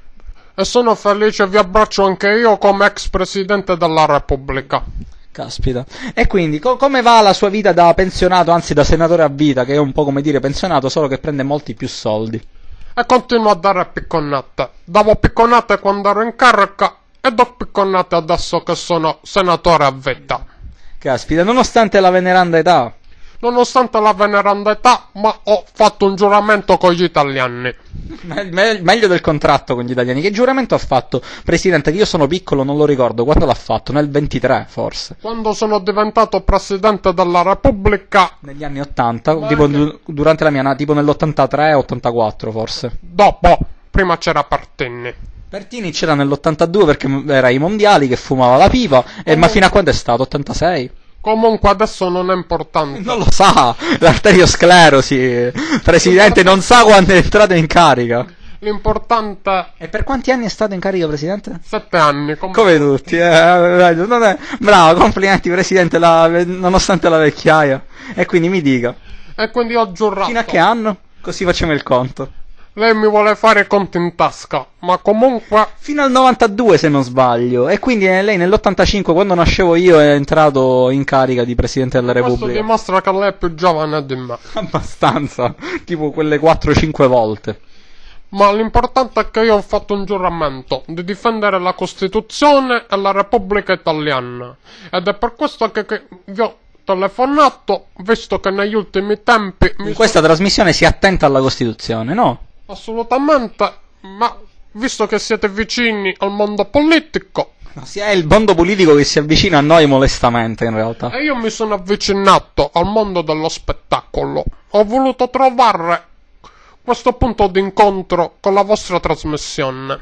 E sono felice, vi abbraccio anche io come ex Presidente della Repubblica. Caspita. E quindi, co- come va la sua vita da pensionato, anzi da senatore a vita, che è un po' come dire pensionato, solo che prende molti più soldi? E continuo a dare picconate. Davo picconate quando ero in carica e do picconate adesso che sono senatore a vita. Caspita, nonostante la veneranda età. Nonostante la veneranda età, ma ho fatto un giuramento con gli italiani. Me- me- meglio del contratto con gli italiani. Che giuramento ha fatto? Presidente, che io sono piccolo, non lo ricordo. Quando l'ha fatto? Nel ventitré, forse. Quando sono diventato Presidente della Repubblica, Negli anni ottanta, Ma tipo anche- du- durante la mia nata, tipo nell'ottantatré ottantaquattro, forse. dopo, prima c'era Pertini. Bertini c'era nell'ottantadue perché era ai mondiali che fumava la pipa. E, ma fino a quando è stato? ottantasei? Comunque adesso non è importante. Non lo sa, l'arteriosclerosi. Presidente non sa quando è entrato in carica. L'importante E per quanti anni è stato in carica, Presidente? sette anni. com- Come tutti, eh, non è... Bravo, complimenti Presidente, la... nonostante la vecchiaia. E quindi mi dica, E quindi ho giurato. fino a che anno? Così facciamo il conto. Lei mi vuole fare i conti in tasca, ma comunque Fino al novantadue se non sbaglio. E quindi eh, lei nell'ottantacinque, quando nascevo io, è entrato in carica di Presidente della questo Repubblica. dimostra che lei è più giovane di me. Abbastanza, tipo quelle quattro cinque volte. Ma l'importante è che io ho fatto un giuramento di difendere la Costituzione e la Repubblica Italiana. Ed è per questo che, che vi ho telefonato, visto che negli ultimi tempi mi In questa trasmissione si attenta alla Costituzione, no? sono- assolutamente, ma visto che siete vicini al mondo politico, No, sì, è il mondo politico che si avvicina a noi molestamente, in realtà. e io mi sono avvicinato al mondo dello spettacolo, ho voluto trovare questo punto d'incontro con la vostra trasmissione.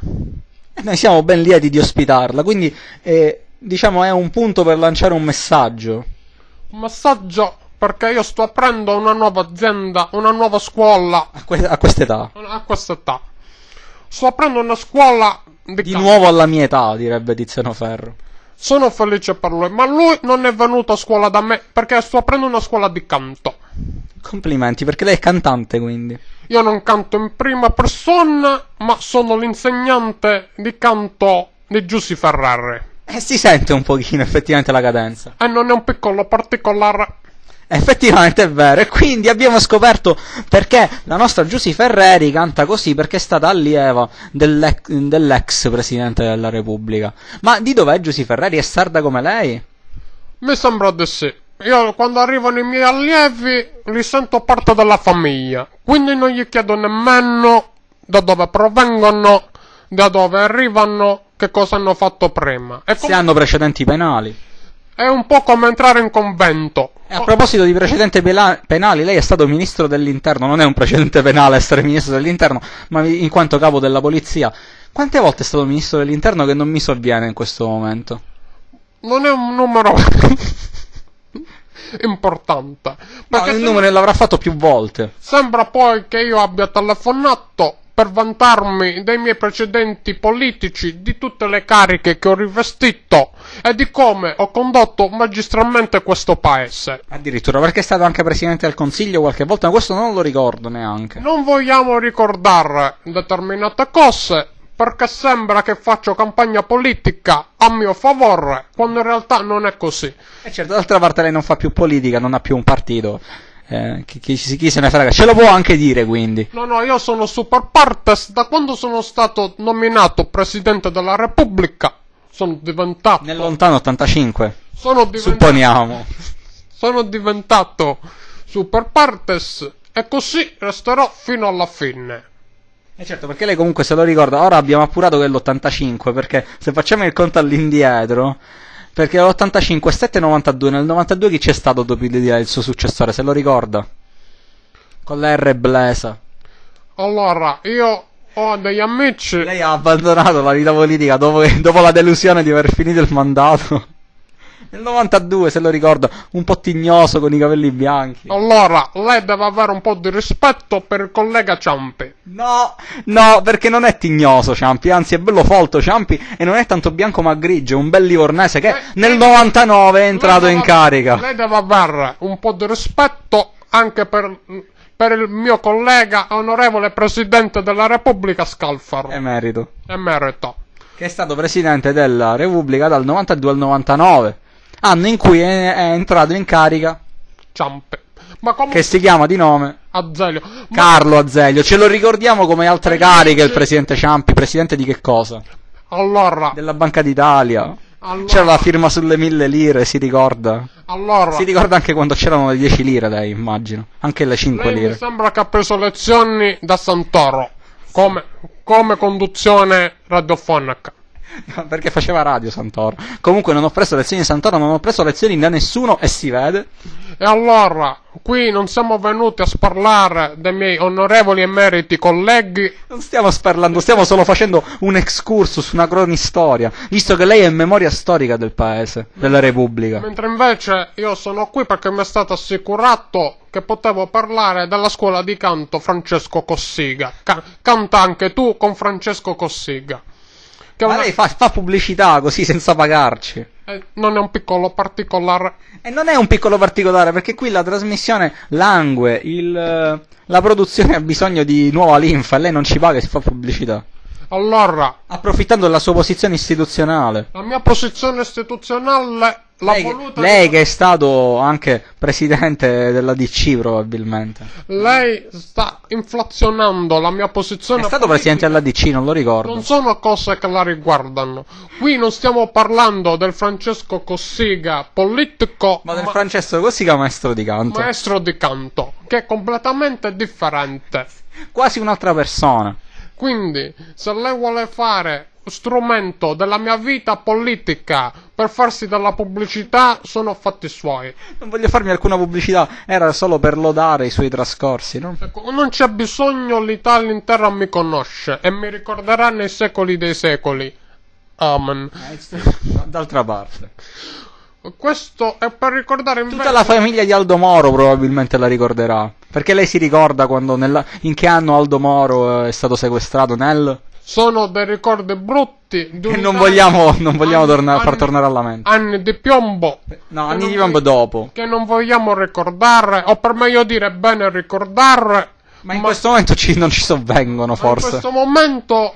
E noi siamo ben lieti di ospitarla, quindi eh, diciamo è un punto per lanciare un messaggio. Un messaggio perché io sto aprendo una nuova azienda, una nuova scuola A, que- a quest'età. a questa età. Sto aprendo una scuola di, Di canto. nuovo alla mia età, direbbe Tiziano Ferro. Sono felice per lui, ma lui non è venuto a scuola da me perché sto aprendo una scuola di canto. Complimenti, perché lei è cantante, quindi. Io non canto in prima persona, ma sono l'insegnante di canto di Giussi Ferrari. E si sente un pochino effettivamente la cadenza. E non è un piccolo particolare. Effettivamente è vero, e quindi abbiamo scoperto perché la nostra Giusy Ferreri canta così, perché è stata allieva dell'ex, dell'ex Presidente della Repubblica. Ma di dov'è Giusy Ferreri? È sarda come lei? Mi sembra di sì. Io quando arrivano i miei allievi li sento parte della famiglia, quindi non gli chiedo nemmeno da dove provengono, da dove arrivano, che cosa hanno fatto prima. È, Se com- hanno precedenti penali. è un po' come entrare in convento. E a proposito di precedenti pela- penali, lei è stato ministro dell'interno, non è un precedente penale essere ministro dell'interno, ma in quanto capo della polizia. Quante volte è stato ministro dell'interno che non mi sovviene in questo momento? Non è un numero importante. No, Perché il sem- numero l'avrà fatto più volte. sembra poi che io abbia telefonato per vantarmi dei miei precedenti politici, di tutte le cariche che ho rivestito e di come ho condotto magistralmente questo paese. Addirittura, perché è stato anche Presidente del Consiglio qualche volta, ma questo non lo ricordo neanche. Non vogliamo ricordare determinate cose perché sembra che faccio campagna politica a mio favore, quando in realtà non è così. E certo, d'altra parte lei non fa più politica, non ha più un partito. Eh, chi, chi, chi se ne frega? Ce lo può anche dire, quindi. No, no, io sono super partes da quando sono stato nominato Presidente della Repubblica. Sono diventato... Nel lontano ottantacinque, sono diventato... supponiamo. Sono diventato super partes e così resterò fino alla fine. E certo, perché lei comunque se lo ricorda. Ora abbiamo appurato che è l'ottantacinque, perché se facciamo il conto all'indietro, perché l'ottantacinque è sette novantadue, nel novantadue chi c'è stato dopo di lei il suo successore, se lo ricorda? Con la R blesa. Allora, io ho degli amici. Lei ha abbandonato la vita politica dopo, dopo la delusione di aver finito il mandato. Nel novantadue, se lo ricordo, un po' tignoso con i capelli bianchi. Allora, lei deve avere un po' di rispetto per il collega Ciampi. No, no, perché non è tignoso Ciampi, anzi è bello folto Ciampi e non è tanto bianco ma grigio, è un bel livornese che Eh, nel eh, novantanove è Lei entrato deve in avere- carica. Lei deve avere un po' di rispetto anche per, per il mio collega onorevole Presidente della Repubblica Scalfaro. Emerito. Emerito. Che è stato presidente della Repubblica dal novantadue al novantanove, anno in cui è, è entrato in carica, Ciampi. Ma comunque... che si chiama di nome Azeglio. Ma- Carlo Azeglio. Ce lo ricordiamo come altre cariche il presidente Ciampi. Presidente di che cosa? Allora... Della Banca d'Italia. allora C'era la firma sulle mille lire, si ricorda? Allora... Si ricorda anche quando c'erano le dieci lire, lei, immagino. Anche le cinque Lei mi lire. sembra che ha preso lezioni da Santoro. Come, come conduzione radiofonica. Perché faceva radio Santoro. Comunque non ho preso lezioni di Santoro, non ho preso lezioni da nessuno e si vede. E allora, qui non siamo venuti a sparlare dei miei onorevoli emeriti colleghi. Non stiamo sparlando, stiamo solo facendo un excursus, una cronistoria, visto che lei è memoria storica del paese, della Repubblica. Mentre invece io sono qui perché mi è stato assicurato che potevo parlare della scuola di canto Francesco Cossiga. Ca- canta anche tu con Francesco Cossiga. Che è Ma una- lei fa, fa pubblicità così senza pagarci. eh, non è un piccolo particolare. E non è un piccolo particolare, perché qui la trasmissione langue, il, eh, la produzione ha bisogno di nuova linfa e lei non ci paga e si fa pubblicità. Allora, Approfittando della sua posizione istituzionale. la mia posizione istituzionale l'ha Lei, voluta... lei che è stato anche presidente della D C probabilmente. Lei sta inflazionando la mia posizione È stato politica. presidente della D C, non lo ricordo. Non sono cose che la riguardano. Qui non stiamo parlando del Francesco Cossiga politico, Ma del Francesco Cossiga maestro di canto. maestro di canto, che è completamente differente. Quasi un'altra persona. Quindi, se lei vuole fare strumento della mia vita politica per farsi della pubblicità, sono fatti suoi. Non voglio farmi alcuna pubblicità, era solo per lodare i suoi trascorsi, no? Ecco, non c'è bisogno, l'Italia intera mi conosce e mi ricorderà nei secoli dei secoli. Amen. D'altra parte. Questo è per ricordare invece... Tutta la famiglia di Aldo Moro probabilmente la ricorderà. Perché lei si ricorda quando nella... in che anno Aldo Moro è stato sequestrato nel... Sono dei ricordi brutti di E un non Italia- vogliamo, non vogliamo anni- torna- far anni- tornare alla mente. Anni di piombo. No, che anni non di piombo vog- dopo. Che non vogliamo ricordare, o per meglio dire bene ricordare. Ma in questo momento ci- non ci sovvengono ma forse. in questo momento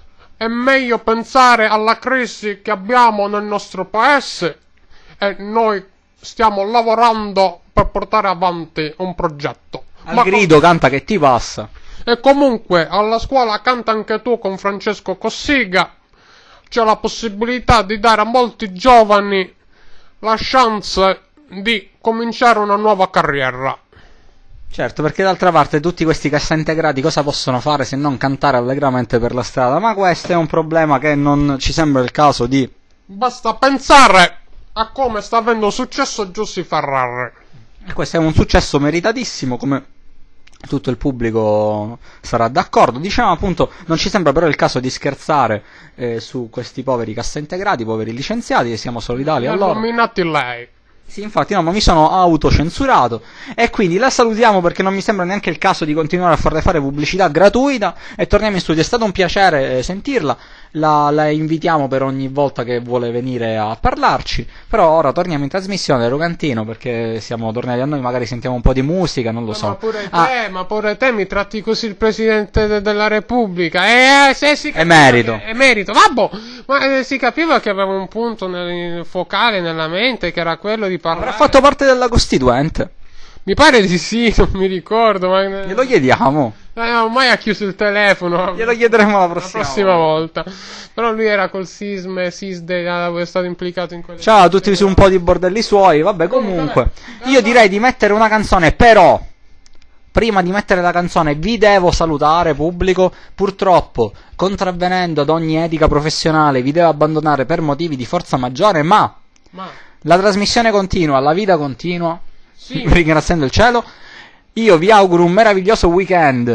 è meglio pensare alla crisi che abbiamo nel nostro paese e noi stiamo lavorando per portare avanti un progetto. Al Ma grido canta che ti passa. E comunque alla scuola Canta anche tu con Francesco Cossiga c'è la possibilità di dare a molti giovani la chance di cominciare una nuova carriera. Certo, perché d'altra parte tutti questi cassaintegrati cosa possono fare se non cantare allegramente per la strada? Ma questo è un problema che non ci sembra il caso di... Basta pensare a come sta avendo successo Giussi Ferrari. E questo è un successo meritatissimo, come tutto il pubblico sarà d'accordo. Diciamo appunto, non ci sembra però il caso di scherzare eh, su questi poveri cassaintegrati, poveri licenziati, e siamo solidali Li a ha loro. nominati lei. Sì, infatti, no, ma mi sono autocensurato e quindi la salutiamo perché non mi sembra neanche il caso di continuare a farle fare pubblicità gratuita e torniamo in studio. È stato un piacere eh, sentirla, la, la invitiamo per ogni volta che vuole venire a parlarci, però ora torniamo in trasmissione Rocantino perché siamo tornati a noi, magari sentiamo un po' di musica, non lo so. Ma pure Ah, te, ma pure te mi tratti così il Presidente de- della Repubblica. E eh, se si capiva Emerito. che- Emerito, vabbè, ma eh, si capiva che aveva un punto nel, focale nella mente che era quello di parlare. avrà fatto parte della Costituente, Mi pare di sì, non mi ricordo, ma glielo chiediamo, eh, ormai ha chiuso il telefono. glielo chiederemo la La prossima, prossima volta. Però lui era col sisma, Sisde, era stato implicato in quelle... Ciao a tutti su un po' di bordelli suoi, vabbè comunque, io direi di mettere una canzone, però... Prima di mettere la canzone vi devo salutare pubblico, purtroppo contravvenendo ad ogni etica professionale vi devo abbandonare per motivi di forza maggiore, ma Ma, la trasmissione continua, la vita continua, sì, ringraziando il cielo, io vi auguro un meraviglioso weekend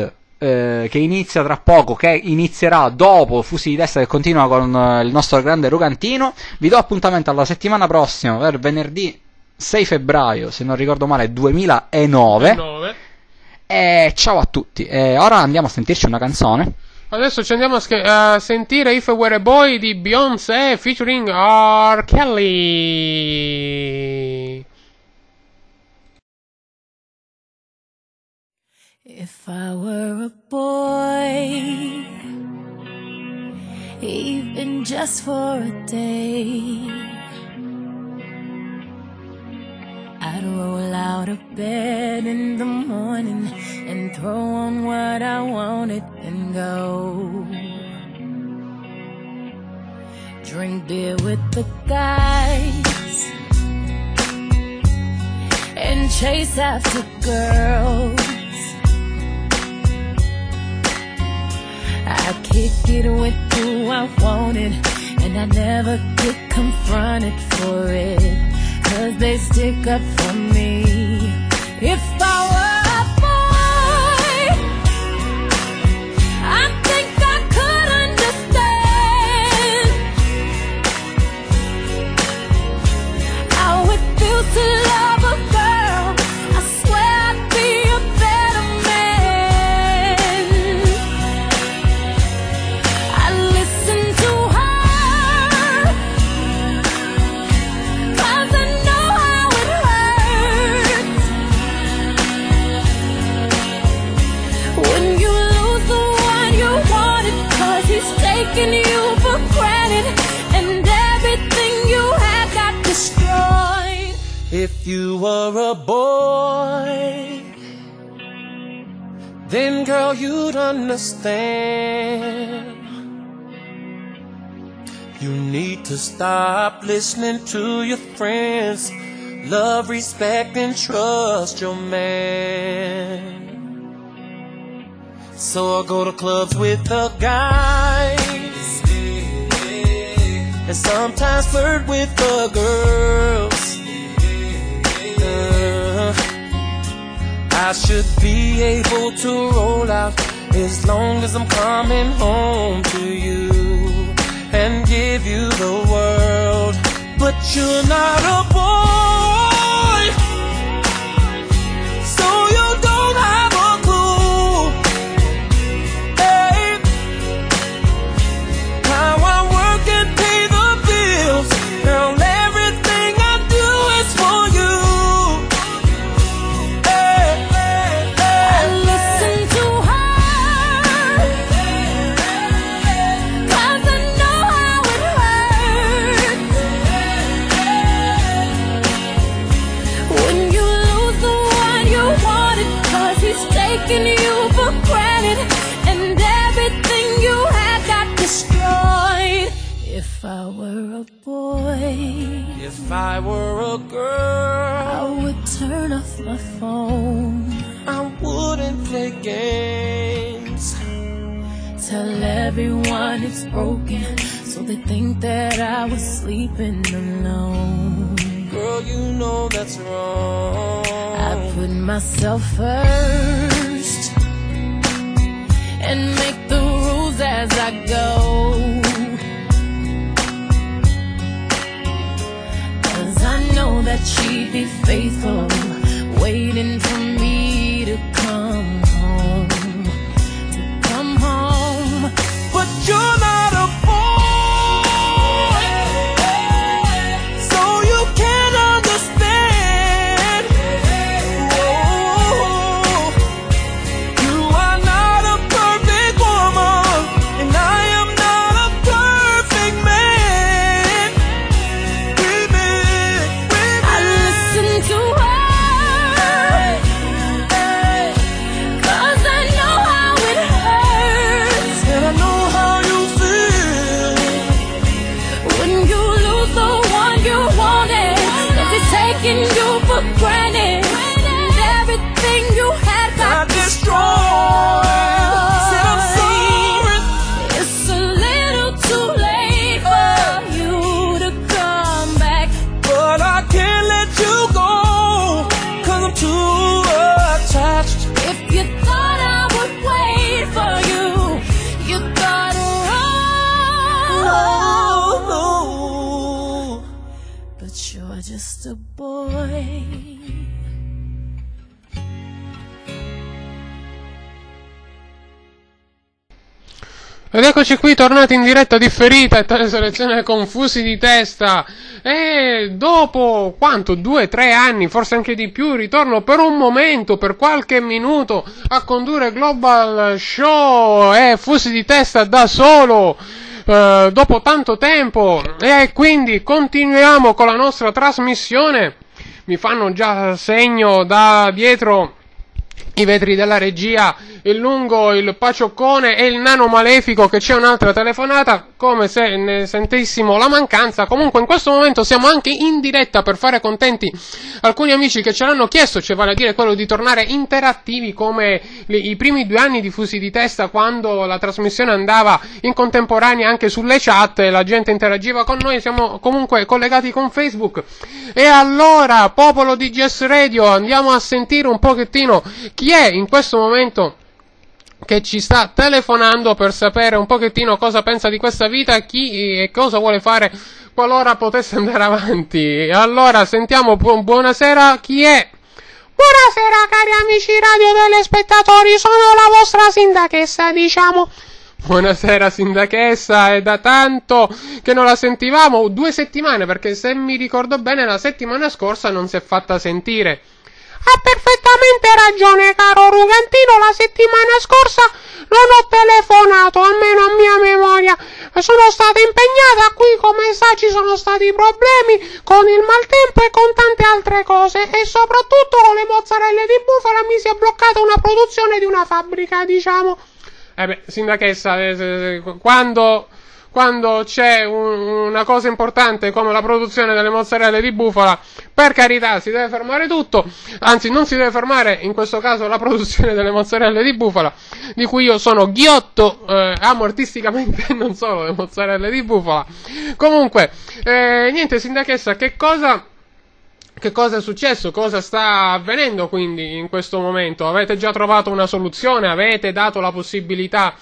eh, che inizia tra poco, che inizierà dopo Fusi di Testa, che continua con eh, il nostro grande Rugantino. Vi do appuntamento alla settimana prossima per venerdì sei febbraio, se non ricordo male, duemilanove. nove. E ciao a tutti. E ora andiamo a sentirci una canzone. Adesso ci andiamo a, sch- a sentire If I Were a Boy di Beyoncé featuring R. Kelly. If I were a boy, even just for a day, I'd roll out of bed in the morning and throw on what I wanted and go. Drink beer with the guys and chase after girls. I kick it with who I wanted, and I never get confronted for it, 'cause they stick up for me. If I were a boy, I think I could understand how it feels to love a girl. I swear I'd be a better man. I listen to her, 'cause I know how it hurts when you lose the one you wanted, 'cause he's taking you for granted and everything you had got destroyed. If you were a boy, then girl you'd understand. You need to stop listening to your friends. Love, respect, and trust your man. So I go to clubs with the guys and sometimes flirt with the girls. Uh, I should be able to roll out as long as I'm coming home to you and give you the world. But you're not a boy, so you don't have a clue. Hey, how I work and pay the bills, girl, everything I do is for you. Hey, hey, hey, I listen to her, 'cause I know how it hurts when you lose the one you wanted, 'cause he's taking you for granted and everything you had got destroyed. If I were a boy, if I were a I girl, would turn off my phone, I wouldn't play games. tell everyone it's broken, so they think that I was sleeping alone. Girl, you know that's wrong. I put myself first and make the rules as I go, 'cause I know that she'd be faithful, waiting for me to come home, to come home. But you're not a boy, so you can't understand. Oh, you are not a perfect woman, and I am not a perfect man. Women, I women, listen to her, 'cause I know how it hurts and I know how you feel. when you lose the one you wanted, and it's taking you for granted, and everything you had I got destroyed. Said I'm sorry. It's a little too late for you to come back. But I can't let you go, 'cause I'm too attached. If you thought I would wait just a boy. Ed eccoci qui, tornati in diretta differita e tale selezione Confusi di Testa. E dopo quanto? Due, tre anni, forse anche di più, ritorno per un momento, per qualche minuto, a condurre Global Show e Fusi di Testa da solo. Eh, dopo tanto tempo. E quindi continuiamo con la nostra trasmissione. Mi fanno già segno da dietro i vetri della regia, il lungo, il pacioccone e il nano malefico che c'è un'altra telefonata, come se ne sentissimo la mancanza. Comunque in questo momento siamo anche in diretta per fare contenti alcuni amici che ce l'hanno chiesto, cioè vale a dire quello di tornare interattivi come li, i primi due anni di Fusi di Testa, quando la trasmissione andava in contemporanea anche sulle chat e la gente interagiva con noi. Siamo comunque collegati con Facebook. E allora, popolo di G S Radio, andiamo a sentire un pochettino chi è in questo momento che ci sta telefonando per sapere un pochettino cosa pensa di questa vita, chi e cosa vuole fare qualora potesse andare avanti. Allora sentiamo, bu- buonasera, chi è? Buonasera cari amici radio telespettatori, sono la vostra sindachessa, diciamo. Buonasera sindachessa, è da tanto che non la sentivamo, due settimane, perché se mi ricordo bene la settimana scorsa non si è fatta sentire. Ha perfettamente ragione, caro Rugantino, la settimana scorsa non ho telefonato, almeno a mia memoria. Sono stata impegnata, qui come sa ci sono stati problemi con il maltempo e con tante altre cose, e soprattutto con le mozzarelle di bufala mi si è bloccata una produzione di una fabbrica, diciamo. Eh beh, sindachessa, eh, quando... Quando c'è un, una cosa importante come la produzione delle mozzarelle di bufala, per carità, si deve fermare tutto, anzi non si deve fermare in questo caso la produzione delle mozzarelle di bufala, di cui io sono ghiotto, eh, amo artisticamente e non solo le mozzarelle di bufala. Comunque, eh, niente sindachessa, che cosa... Che cosa è successo? Cosa sta avvenendo quindi in questo momento? Avete già trovato una soluzione? Avete dato la possibilità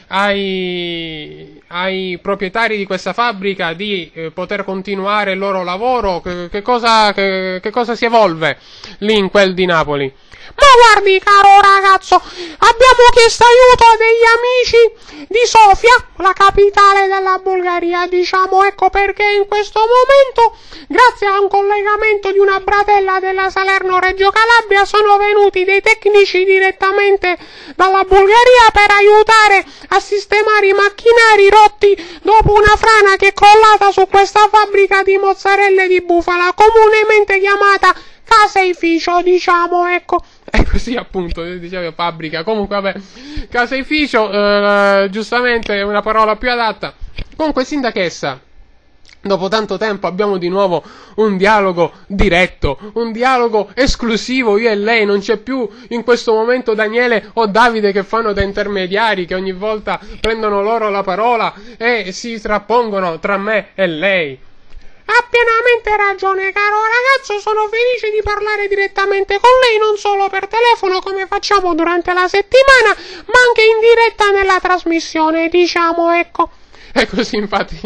ai, ai proprietari di questa fabbrica di eh, poter continuare il loro lavoro? Che, che, cosa, che, che cosa si evolve lì in quel di Napoli? Ma guardi, caro ragazzo, abbiamo chiesto aiuto a degli amici di Sofia, la capitale della Bulgaria, diciamo, ecco perché in questo momento, grazie a un collegamento di una bratella della Salerno-Reggio Calabria, sono venuti dei tecnici direttamente dalla Bulgaria per aiutare a sistemare i macchinari rotti dopo una frana che è crollata su questa fabbrica di mozzarelle di bufala, comunemente chiamata caseificio, diciamo, ecco. E così appunto, dicevo fabbrica, comunque vabbè, caseificio, eh, giustamente è una parola più adatta. Comunque sindachessa, dopo tanto tempo abbiamo di nuovo un dialogo diretto, un dialogo esclusivo, io e lei, non c'è più in questo momento Daniele o Davide che fanno da intermediari, che ogni volta prendono loro la parola e si trappongono tra me e lei. Ha pienamente ragione, caro ragazzo, sono felice di parlare direttamente con lei, non solo per telefono come facciamo durante la settimana, ma anche in diretta nella trasmissione, diciamo, ecco. E così infatti,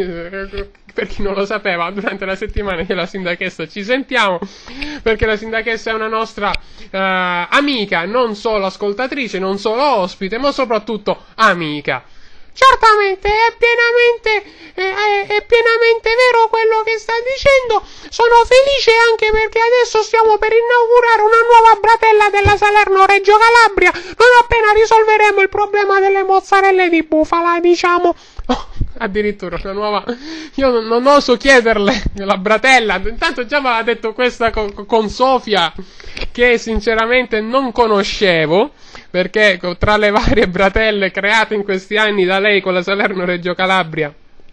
per chi non lo sapeva, durante la settimana io e la sindachessa ci sentiamo, perché la sindachessa è una nostra uh, amica, non solo ascoltatrice, non solo ospite, ma soprattutto amica. Certamente, è pienamente, è, è pienamente vero quello che sta dicendo. Sono felice anche perché adesso stiamo per inaugurare una nuova bratella della Salerno-Reggio Calabria, non appena risolveremo il problema delle mozzarelle di bufala, diciamo. Oh, addirittura una nuova... Io non oso chiederle la bratella, intanto già mi aveva detto questa con, con Sofia, che sinceramente non conoscevo, perché tra le varie bratelle create in questi anni da lei con la Salerno-Reggio Calabria,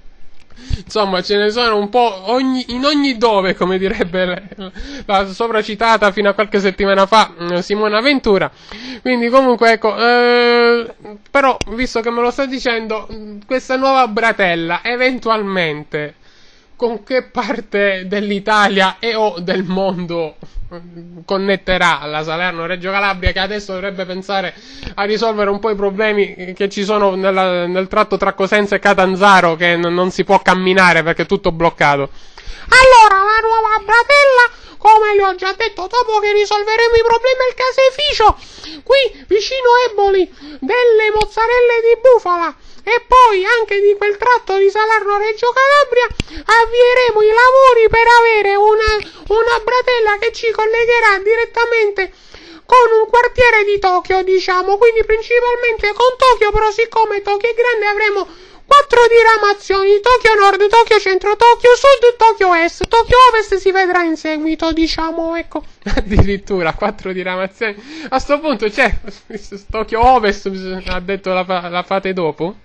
insomma ce ne sono un po' ogni, in ogni dove, come direbbe la, la sopracitata fino a qualche settimana fa Simona Ventura. Quindi comunque ecco, eh, però visto che me lo sta dicendo, questa nuova bratella eventualmente con che parte dell'Italia e o del mondo connetterà la Salerno-Reggio Calabria, che adesso dovrebbe pensare a risolvere un po' i problemi che ci sono nella, nel tratto tra Cosenza e Catanzaro, che n- non si può camminare perché è tutto bloccato. Allora, la nuova bratella come le ho già detto, dopo che risolveremo i problemi al caseificio, qui vicino Eboli, delle mozzarelle di bufala, e poi anche di quel tratto di Salerno-Reggio Calabria, avvieremo i lavori per avere una, una bretella che ci collegherà direttamente con un quartiere di Tokyo, diciamo, quindi principalmente con Tokyo, però siccome Tokyo è grande avremo quattro diramazioni: Tokyo Nord, Tokyo Centro, Tokyo Sud, Tokyo Est. Tokyo Ovest si vedrà in seguito, diciamo, ecco. Addirittura quattro diramazioni. A sto punto c'è Tokyo Ovest, ha detto la, fa- la fate dopo.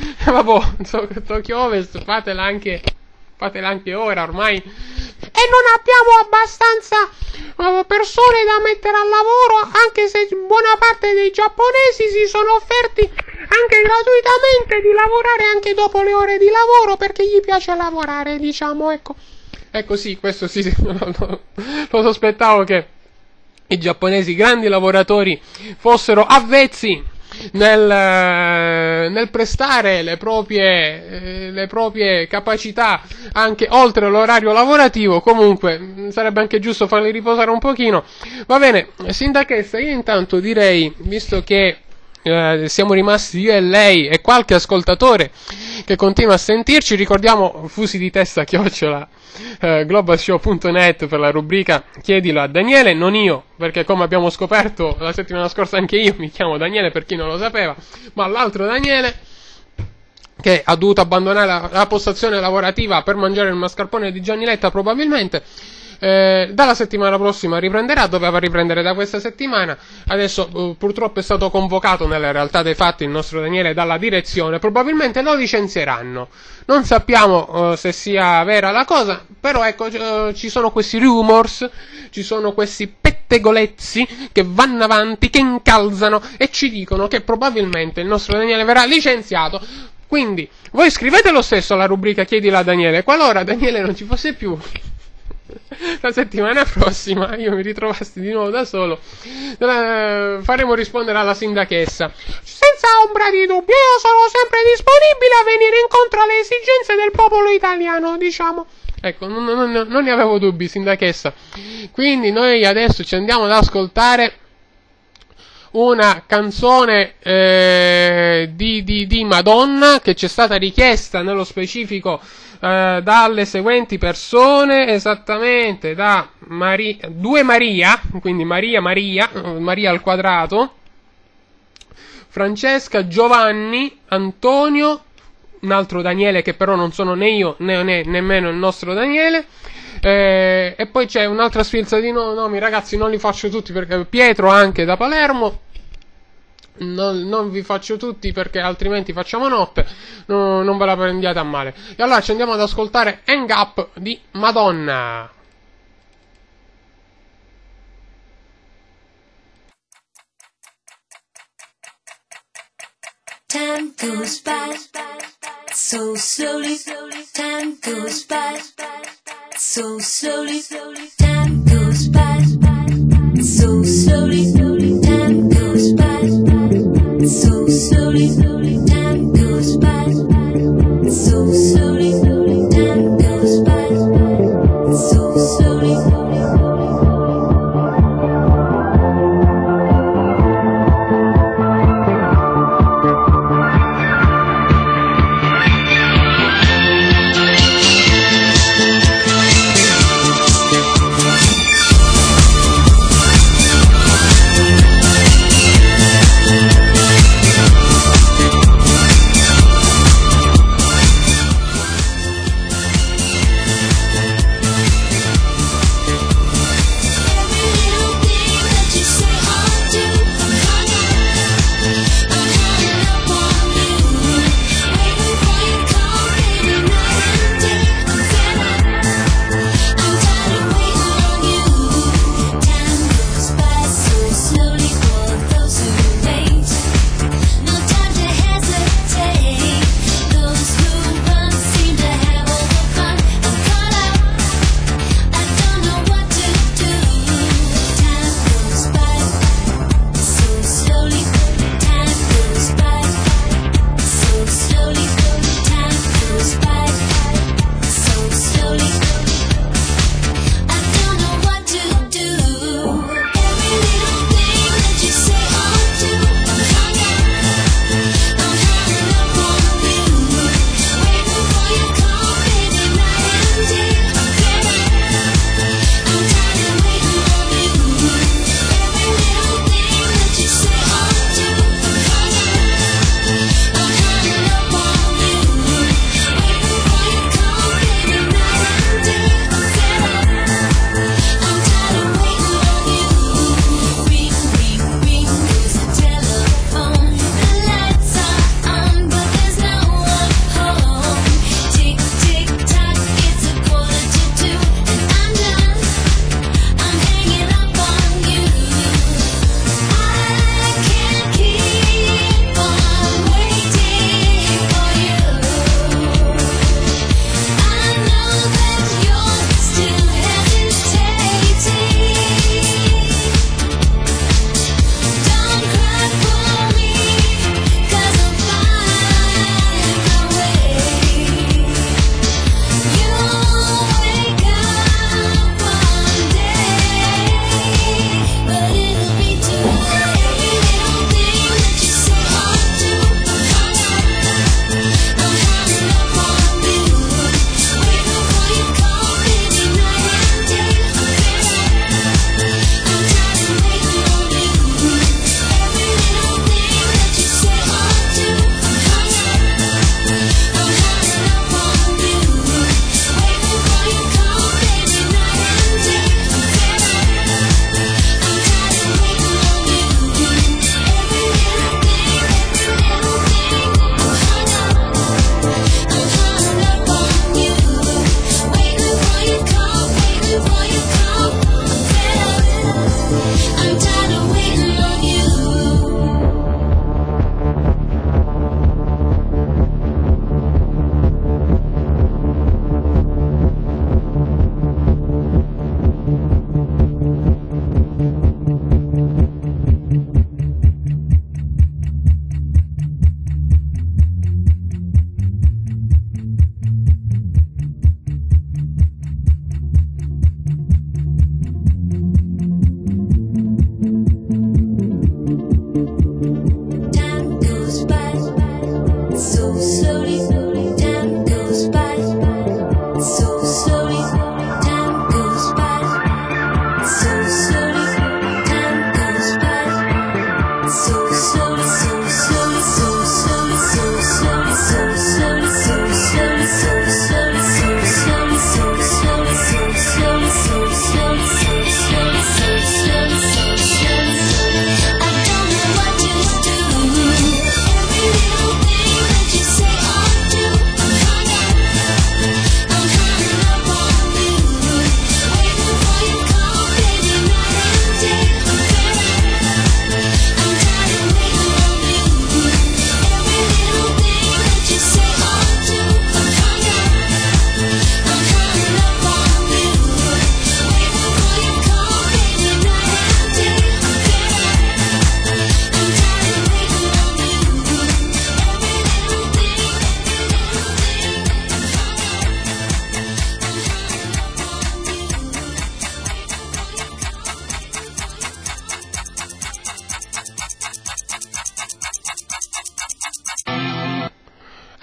Vabbè, Tokyo Ovest fatela anche fatela anche ora ormai. E non abbiamo abbastanza uh, persone da mettere al lavoro, anche se buona parte dei giapponesi si sono offerti anche gratuitamente di lavorare anche dopo le ore di lavoro, perché gli piace lavorare, diciamo, ecco. Ecco, sì, questo sì, lo, lo, lo sospettavo che i giapponesi, grandi lavoratori, fossero avvezzi nel, nel prestare le proprie, eh, le proprie capacità anche oltre l'orario lavorativo. Comunque sarebbe anche giusto farli riposare un pochino. Va bene, Sindachessa, io intanto direi, visto che eh, siamo rimasti io e lei e qualche ascoltatore che continua a sentirci, ricordiamo fusi di testa chiocciola eh, globalshow punto net per la rubrica Chiedilo a Daniele, non io, perché come abbiamo scoperto la settimana scorsa anche io mi chiamo Daniele, per chi non lo sapeva, ma l'altro Daniele che ha dovuto abbandonare la, la postazione lavorativa per mangiare il mascarpone di Gianni Letta probabilmente. Eh, dalla settimana prossima riprenderà, doveva riprendere da questa settimana, adesso eh, purtroppo è stato convocato nella realtà dei fatti il nostro Daniele dalla direzione, probabilmente lo licenzieranno, non sappiamo eh, se sia vera la cosa, però ecco eh, ci sono questi rumors, ci sono questi pettegolezzi che vanno avanti, che incalzano e ci dicono che probabilmente il nostro Daniele verrà licenziato. Quindi voi scrivete lo stesso alla rubrica Chiedila a Daniele, qualora Daniele non ci fosse più la settimana prossima, io mi ritrovassi di nuovo da solo, eh, faremo rispondere alla Sindachessa. Senza ombra di dubbio, io sono sempre disponibile a venire incontro alle esigenze del popolo italiano, diciamo. Ecco, non, non, non ne avevo dubbi, Sindachessa. Quindi noi adesso ci andiamo ad ascoltare una canzone eh, di, di, di Madonna, che ci è stata richiesta nello specifico eh, dalle seguenti persone, esattamente da Mari- due Maria, quindi Maria Maria, Maria al quadrato, Francesca, Giovanni, Antonio, un altro Daniele che però non sono né io né, né nemmeno il nostro Daniele. Eh, e poi c'è un'altra sfilza di no- nomi, ragazzi, non li faccio tutti perché Pietro anche da Palermo, non, non vi faccio tutti perché altrimenti facciamo notte, no, non ve la prendiate a male. E allora ci andiamo ad ascoltare Hang Up di Madonna. Time goes by so slowly. Time goes by so slowly. Time goes by so slowly. Time goes by so slowly. Time goes by so slowly. Time goes by so slowly.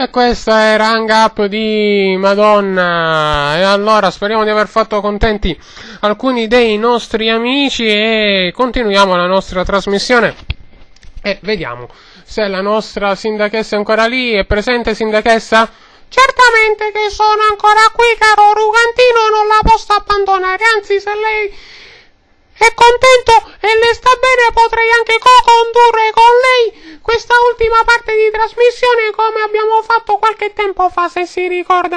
E questa era Hang Up di Madonna. E allora speriamo di aver fatto contenti alcuni dei nostri amici e continuiamo la nostra trasmissione e vediamo se la nostra sindachessa è ancora lì. È presente, sindachessa? Certamente che sono ancora qui, caro Rugantino, e non la posso abbandonare, anzi se lei è contento e le sta bene potrei anche co-condurre con lei questa ultima parte di trasmissione come abbiamo fatto qualche tempo fa, se si ricorda.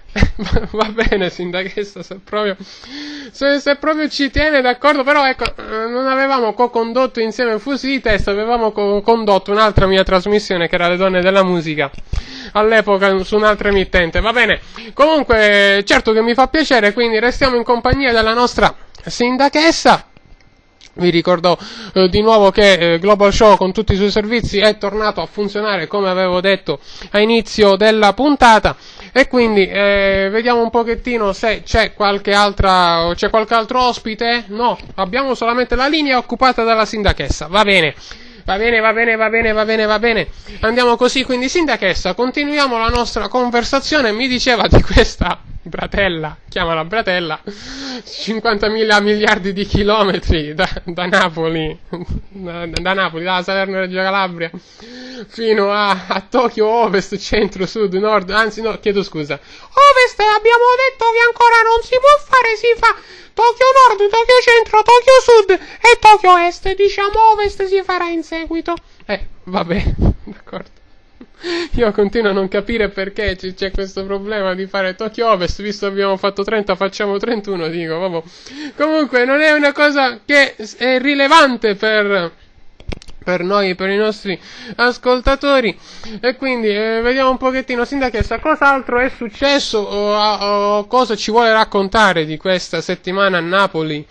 Va bene, sindachessa, se proprio, se, se proprio ci tiene, d'accordo, però ecco, non avevamo co-condotto insieme Fusi di Testa, avevamo co- condotto un'altra mia trasmissione che era Le Donne della Musica, all'epoca su un'altra emittente. Va bene, comunque certo che mi fa piacere, quindi restiamo in compagnia della nostra sindachessa. Vi ricordo eh, di nuovo che eh, Global Show con tutti i suoi servizi è tornato a funzionare come avevo detto a inizio della puntata e quindi eh, vediamo un pochettino se c'è qualche altra c'è qualche altro ospite. No, abbiamo solamente la linea occupata dalla sindachessa. Va bene. Va bene, va bene, va bene, va bene, va bene. Andiamo così, quindi sindachessa, continuiamo la nostra conversazione. Mi diceva di questa bratella, chiamala bratella, cinquantamila miliardi di chilometri da, da Napoli, da, da Napoli, da Salerno Reggio Calabria, fino a, a Tokyo, ovest, centro, sud, nord, anzi no, chiedo scusa. Ovest abbiamo detto che ancora non si può fare, si fa Tokyo Nord, Tokyo Centro, Tokyo Sud e Tokyo Est, diciamo Ovest si farà in seguito. Eh, vabbè, d'accordo. Io continuo a non capire perché c- c'è questo problema di fare Tokyo Ovest, visto che abbiamo fatto trenta, facciamo trentuno, dico, vabbè. Comunque non è una cosa che è rilevante per... per noi, per i nostri ascoltatori, e quindi eh, vediamo un pochettino, sindachessa, cos'altro è successo o, o cosa ci vuole raccontare di questa settimana a Napoli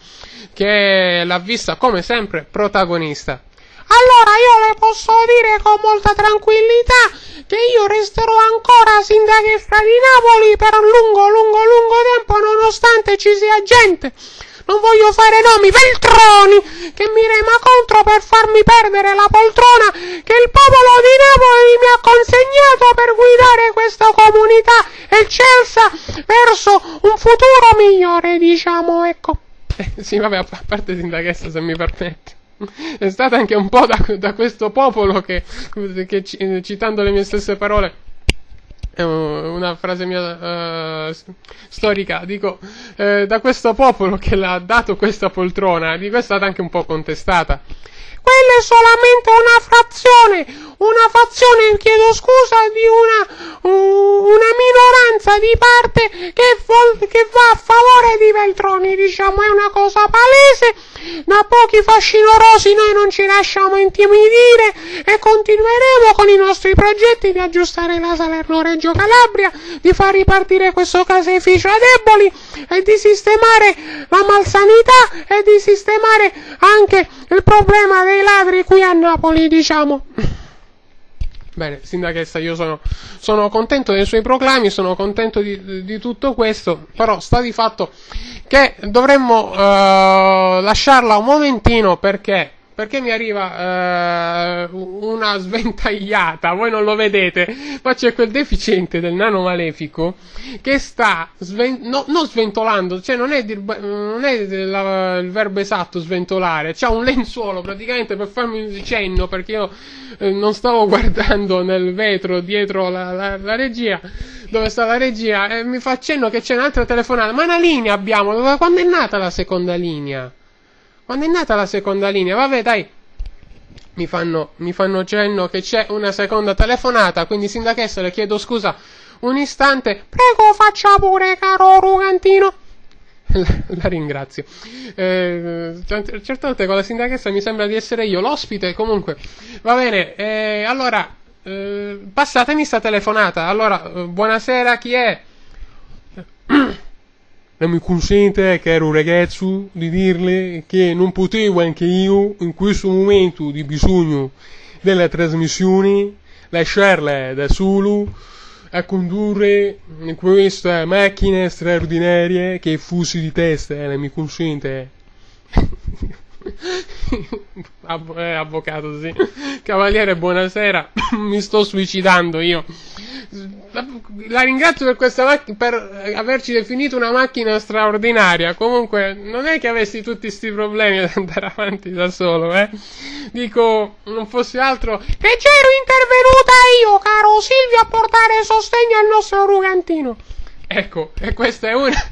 che l'ha vista come sempre protagonista. Allora io le posso dire con molta tranquillità che io resterò ancora sindachessa di Napoli per un lungo, lungo, lungo tempo, nonostante ci sia gente, non voglio fare nomi, Veltroni, che mi rema contro per farmi perdere la poltrona che il popolo di Napoli mi ha consegnato per guidare questa comunità eccelsa verso un futuro migliore, diciamo, ecco. Eh, sì, vabbè, a parte sindachessa, se mi permette. È stata anche un po' da, da questo popolo che, che, citando le mie stesse parole, è una frase mia uh, storica, dico, eh, da questo popolo che l'ha dato questa poltrona, di questa è stata anche un po' contestata. Quella è solamente una frazione, una fazione, chiedo scusa, di una, uh, una minoranza di parte che, vol- che va a favore di Veltroni, diciamo, è una cosa palese. Da pochi fascinorosi noi non ci lasciamo intimidire e continueremo con i nostri progetti di aggiustare la Salerno-Reggio Calabria, di far ripartire questo caseificio a deboli e di sistemare la malsanità e di sistemare anche il problema dei ladri qui a Napoli, diciamo. Bene, sindachessa, io sono, sono contento dei suoi proclami, sono contento di, di tutto questo, però sta di fatto che dovremmo uh, lasciarla un momentino perché perché mi arriva uh, una sventagliata, voi non lo vedete, ma c'è quel deficiente del nano malefico che sta sven- no, non sventolando, cioè non è, dir- non è la, il verbo esatto sventolare, c'ha un lenzuolo praticamente per farmi un cenno, perché io eh, non stavo guardando nel vetro dietro la, la, la regia, dove sta la regia, e mi fa cenno che c'è un'altra telefonata, ma una linea abbiamo, dove, quando è nata la seconda linea? Quando è nata la seconda linea? Vabbè, dai, mi fanno, mi fanno cenno che c'è una seconda telefonata, quindi sindachessa le chiedo scusa un istante. Prego, faccia pure, caro Rugantino. La, la ringrazio. Eh, certe volte con la sindachessa mi sembra di essere io l'ospite, comunque va bene. Eh, allora, eh, passatemi sta telefonata. Allora, eh, buonasera, chi è? Mi consente, caro ragazzo, di dirle che non potevo anche io, in questo momento di bisogno della trasmissione, lasciarla da solo a condurre questa macchina straordinaria che è Fusi di Testa, eh, mi consente. Av- eh, avvocato, sì. Cavaliere, buonasera. Mi sto suicidando io. la ringrazio per questa macchina, per averci definito una macchina straordinaria. Comunque non è che avessi tutti sti problemi ad andare avanti da solo, eh. Dico, non fosse altro che c'ero intervenuta io, caro Silvio, a portare sostegno al nostro Rugantino. Ecco, e questa è una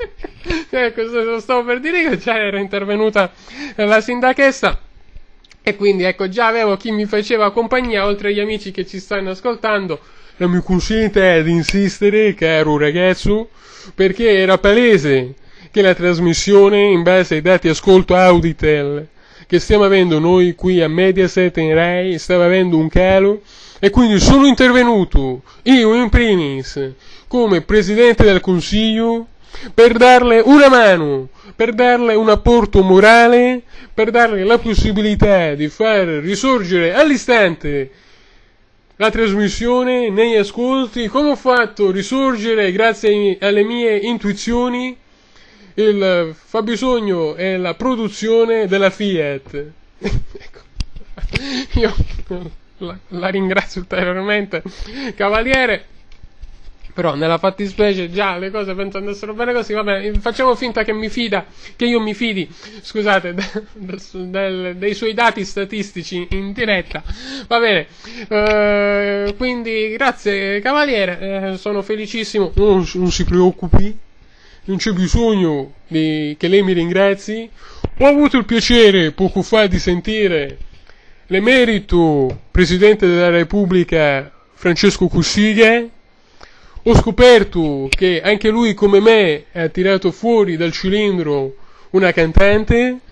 ecco, stavo per dire che già era intervenuta la sindachessa. E quindi ecco, già avevo chi mi faceva compagnia, oltre agli amici che ci stanno ascoltando. E mi consente di insistere, caro ragazzo, perché era palese che la trasmissione, in base ai dati ascolto Auditel che stiamo avendo noi qui a Mediaset in Rai, stava avendo un calo, e quindi sono intervenuto io in primis come Presidente del Consiglio per darle una mano, per darle un apporto morale, per darle la possibilità di far risorgere all'istante la trasmissione negli ascolti, come ho fatto risorgere, grazie ai, alle mie intuizioni, il fabbisogno e la produzione della Fiat. Ecco. Io la, la ringrazio ulteriormente, cavaliere. Però nella fattispecie già le cose penso andassero bene così. Vabbè, facciamo finta che mi fida, che io mi fidi, scusate, del, del, dei suoi dati statistici in diretta. Va bene, uh, quindi grazie cavaliere, eh, sono felicissimo. Non, non si preoccupi, non c'è bisogno di, che lei mi ringrazi. Ho avuto il piacere poco fa di sentire l'emerito Presidente della Repubblica Francesco Cossiga. Ho scoperto che anche lui, come me, ha tirato fuori dal cilindro una cantante.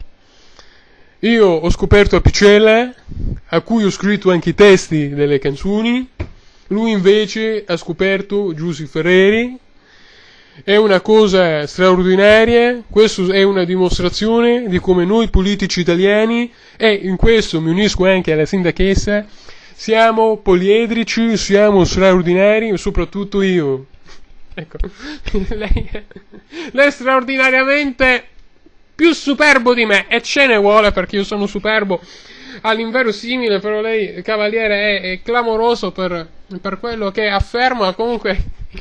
Io ho scoperto Apicella, a cui ho scritto anche i testi delle canzoni. Lui invece ha scoperto Giusy Ferreri. È una cosa straordinaria. Questo è una dimostrazione di come noi politici italiani, e in questo mi unisco anche alla sindachessa, siamo poliedrici, siamo straordinari, soprattutto io. Ecco, lei, è, lei è straordinariamente più superbo di me, e ce ne vuole, perché io sono superbo all'inverosimile, però lei, cavaliere, è, è clamoroso per, per quello che afferma. Comunque,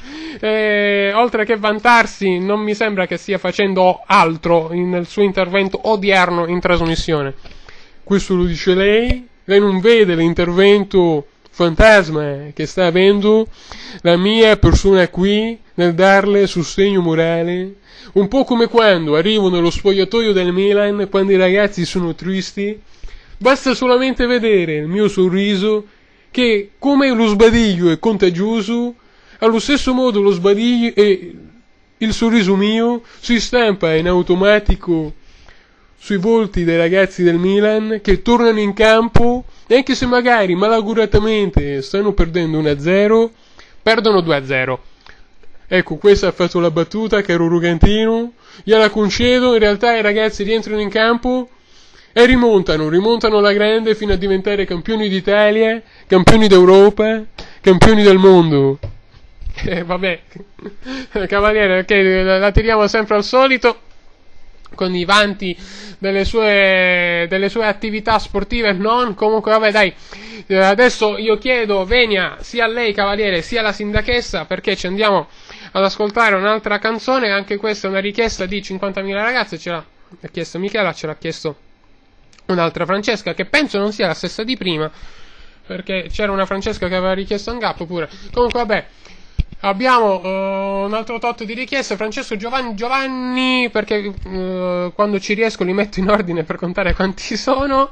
eh, oltre che vantarsi, non mi sembra che stia facendo altro nel suo intervento odierno in trasmissione. Questo lo dice lei. Lei non vede l'intervento fantasma che sta avendo la mia persona qui nel darle sostegno morale, un po' come quando arrivo nello spogliatoio del Milan, quando i ragazzi sono tristi, basta solamente vedere il mio sorriso, che come lo sbadiglio è contagioso, allo stesso modo lo sbadiglio e il sorriso mio si stampa in automatico sui volti dei ragazzi del Milan, che tornano in campo, e anche se magari malauguratamente stanno perdendo uno a zero, perdono due a zero. Ecco, questa ha fatto la battuta, caro Rugantino, gliela concedo. In realtà i ragazzi rientrano in campo e rimontano, rimontano la grande fino a diventare campioni d'Italia, campioni d'Europa, campioni del mondo. Eh, vabbè, cavaliere, ok, la tiriamo sempre al solito, con i vanti delle sue, delle sue attività sportive, non. Comunque vabbè, dai, adesso io chiedo venia sia a lei cavaliere sia alla sindachessa, perché ci andiamo ad ascoltare un'altra canzone. Anche questa è una richiesta di cinquantamila ragazze, ce l'ha chiesto Michela, ce l'ha chiesto un'altra Francesca, che penso non sia la stessa di prima, perché c'era una Francesca che aveva richiesto un gap pure. Comunque vabbè, abbiamo uh, un altro tot di richieste. Francesco, Giovanni, Giovanni, perché uh, quando ci riesco li metto in ordine per contare quanti sono.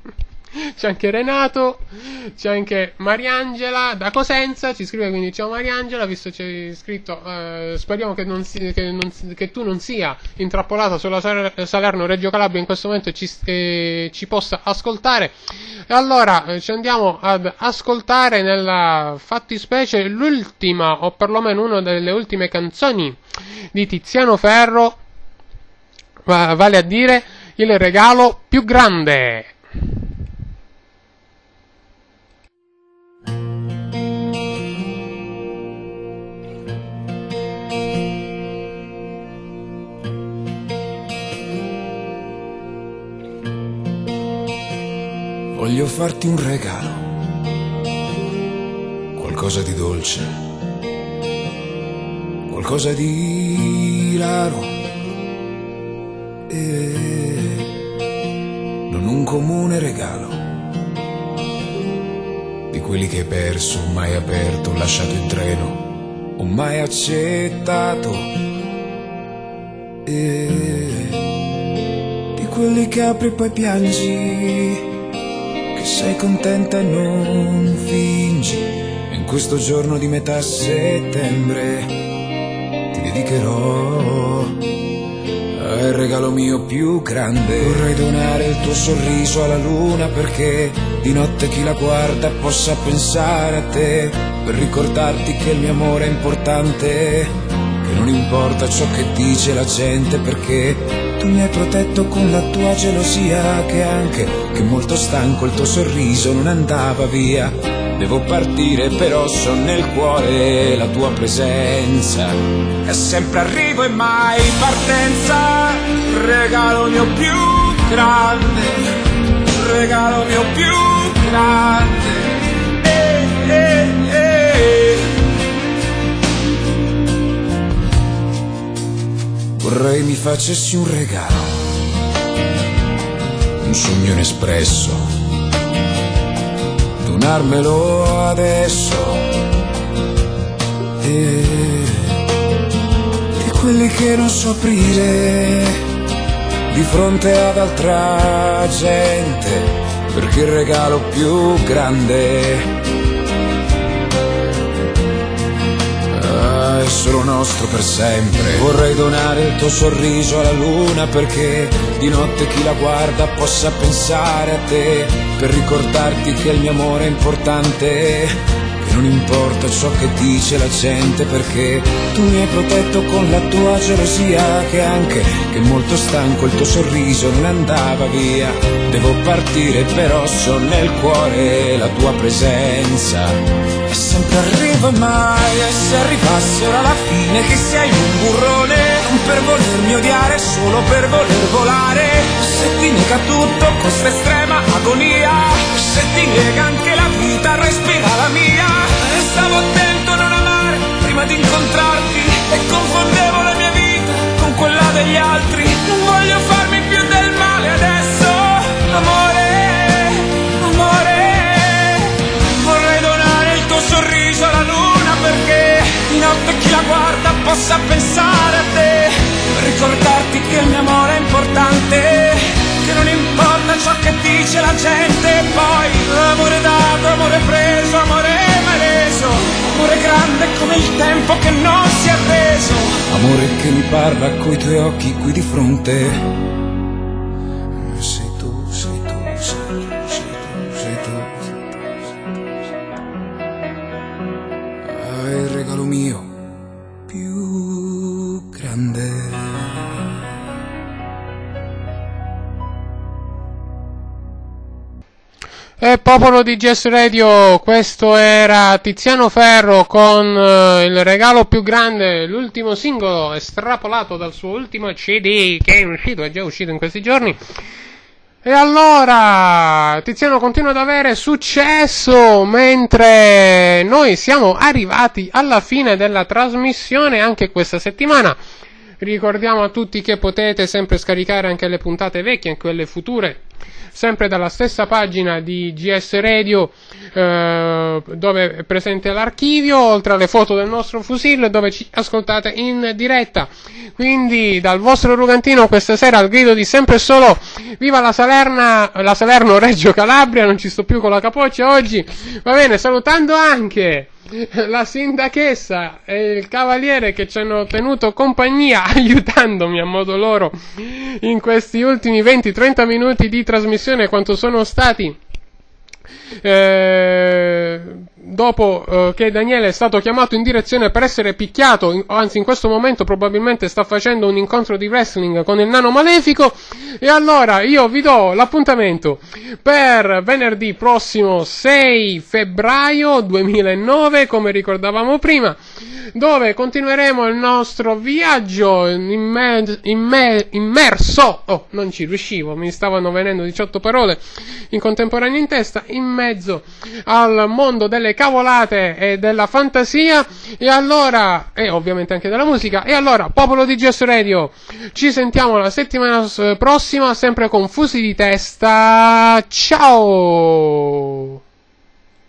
C'è anche Renato, c'è anche Mariangela da Cosenza, ci scrive, quindi ciao Mariangela, visto che c'è scritto, eh, speriamo che, non si, che, non, che tu non sia intrappolata sulla Salerno-Reggio Calabria in questo momento e ci, eh, ci possa ascoltare. E allora eh, ci andiamo ad ascoltare nella fattispecie l'ultima, o perlomeno una delle ultime canzoni di Tiziano Ferro, va, vale a dire Il regalo più grande. Voglio farti un regalo, qualcosa di dolce, qualcosa di raro e non un comune regalo di quelli che hai perso, mai aperto, lasciato in treno o mai accettato, e di quelli che apri e poi piangi, che sei contenta e non fingi. E in questo giorno di metà settembre ti dedicherò al regalo mio più grande. Vorrei donare il tuo sorriso alla luna, perché di notte chi la guarda possa pensare a te, per ricordarti che il mio amore è importante, che non importa ciò che dice la gente, perché tu mi hai protetto con la tua gelosia, che anche che molto stanco il tuo sorriso non andava via. Devo partire però so nel cuore la tua presenza, è sempre arrivo e mai partenza. Regalo mio più grande, regalo mio più grande, eh, eh, eh. Vorrei mi facessi un regalo, un sogno inespresso, donarmelo adesso, e di quelli che non so aprire di fronte ad altra gente, perché il regalo più grande ah, è solo nostro per sempre. Vorrei donare il tuo sorriso alla luna, perché di notte chi la guarda possa pensare a te, per ricordarti che il mio amore è importante, che non importa ciò che dice la gente, perché tu mi hai protetto con la tua gelosia, che anche che molto stanco il tuo sorriso non andava via. Devo partire però so nel cuore la tua presenza, e sempre arrivo e mai, e se arrivasse ora alla fine che sei un burrone, non per volermi odiare, solo per voler volare. Se ti nega tutto questa estrema agonia, se ti nega anche la vita, respira la mia. E stavo attento a non amare prima di incontrarti, e confondevo la mia vita con quella degli altri. Non voglio farmi più del male adesso, amore, amore. Vorrei donare il tuo sorriso alla luna, perché di notte chi la guarda possa pensare a te, per ricordarti che il mio amore è importante, che non importa ciò che dice la gente. Poi amore dato, amore preso, amore mai leso, amore grande come il tempo che non si è arreso, amore che mi parla coi tuoi occhi qui di fronte. Sei tu, sei tu, sei tu, sei tu, sei tu, sei tu, sei tu. Ah, il regalo mio più grande. E popolo di Jazz Radio, questo era Tiziano Ferro con uh, il regalo più grande, l'ultimo singolo estrapolato dal suo ultimo C D che è uscito, è già uscito in questi giorni. E allora Tiziano continua ad avere successo, mentre noi siamo arrivati alla fine della trasmissione anche questa settimana. Ricordiamo a tutti che potete sempre scaricare anche le puntate vecchie e quelle future, sempre dalla stessa pagina di G S Radio, eh, dove è presente l'archivio, oltre alle foto del nostro fusil, dove ci ascoltate in diretta. Quindi dal vostro Rugantino questa sera, al grido di sempre e solo viva la Salerna, la Salerno Reggio Calabria, non ci sto più con la capoccia oggi, va bene, salutando anche la sindachessa e il cavaliere che ci hanno tenuto compagnia aiutandomi a modo loro in questi ultimi venti trenta minuti di trasmissione, quanto sono stati eh, dopo eh, che Daniele è stato chiamato in direzione per essere picchiato, in, anzi in questo momento probabilmente sta facendo un incontro di wrestling con il nano malefico. E allora io vi do l'appuntamento per venerdì prossimo sei febbraio duemilanove, come ricordavamo prima, dove continueremo il nostro viaggio imme- imme- immerso, oh, non ci riuscivo, mi stavano venendo diciotto parole in contemporanea in testa, in mezzo al mondo delle cavolate e della fantasia, e allora, e ovviamente anche della musica, e allora, popolo di Gesso Radio, ci sentiamo la settimana prossima, sempre con Fusi di Testa, ciao!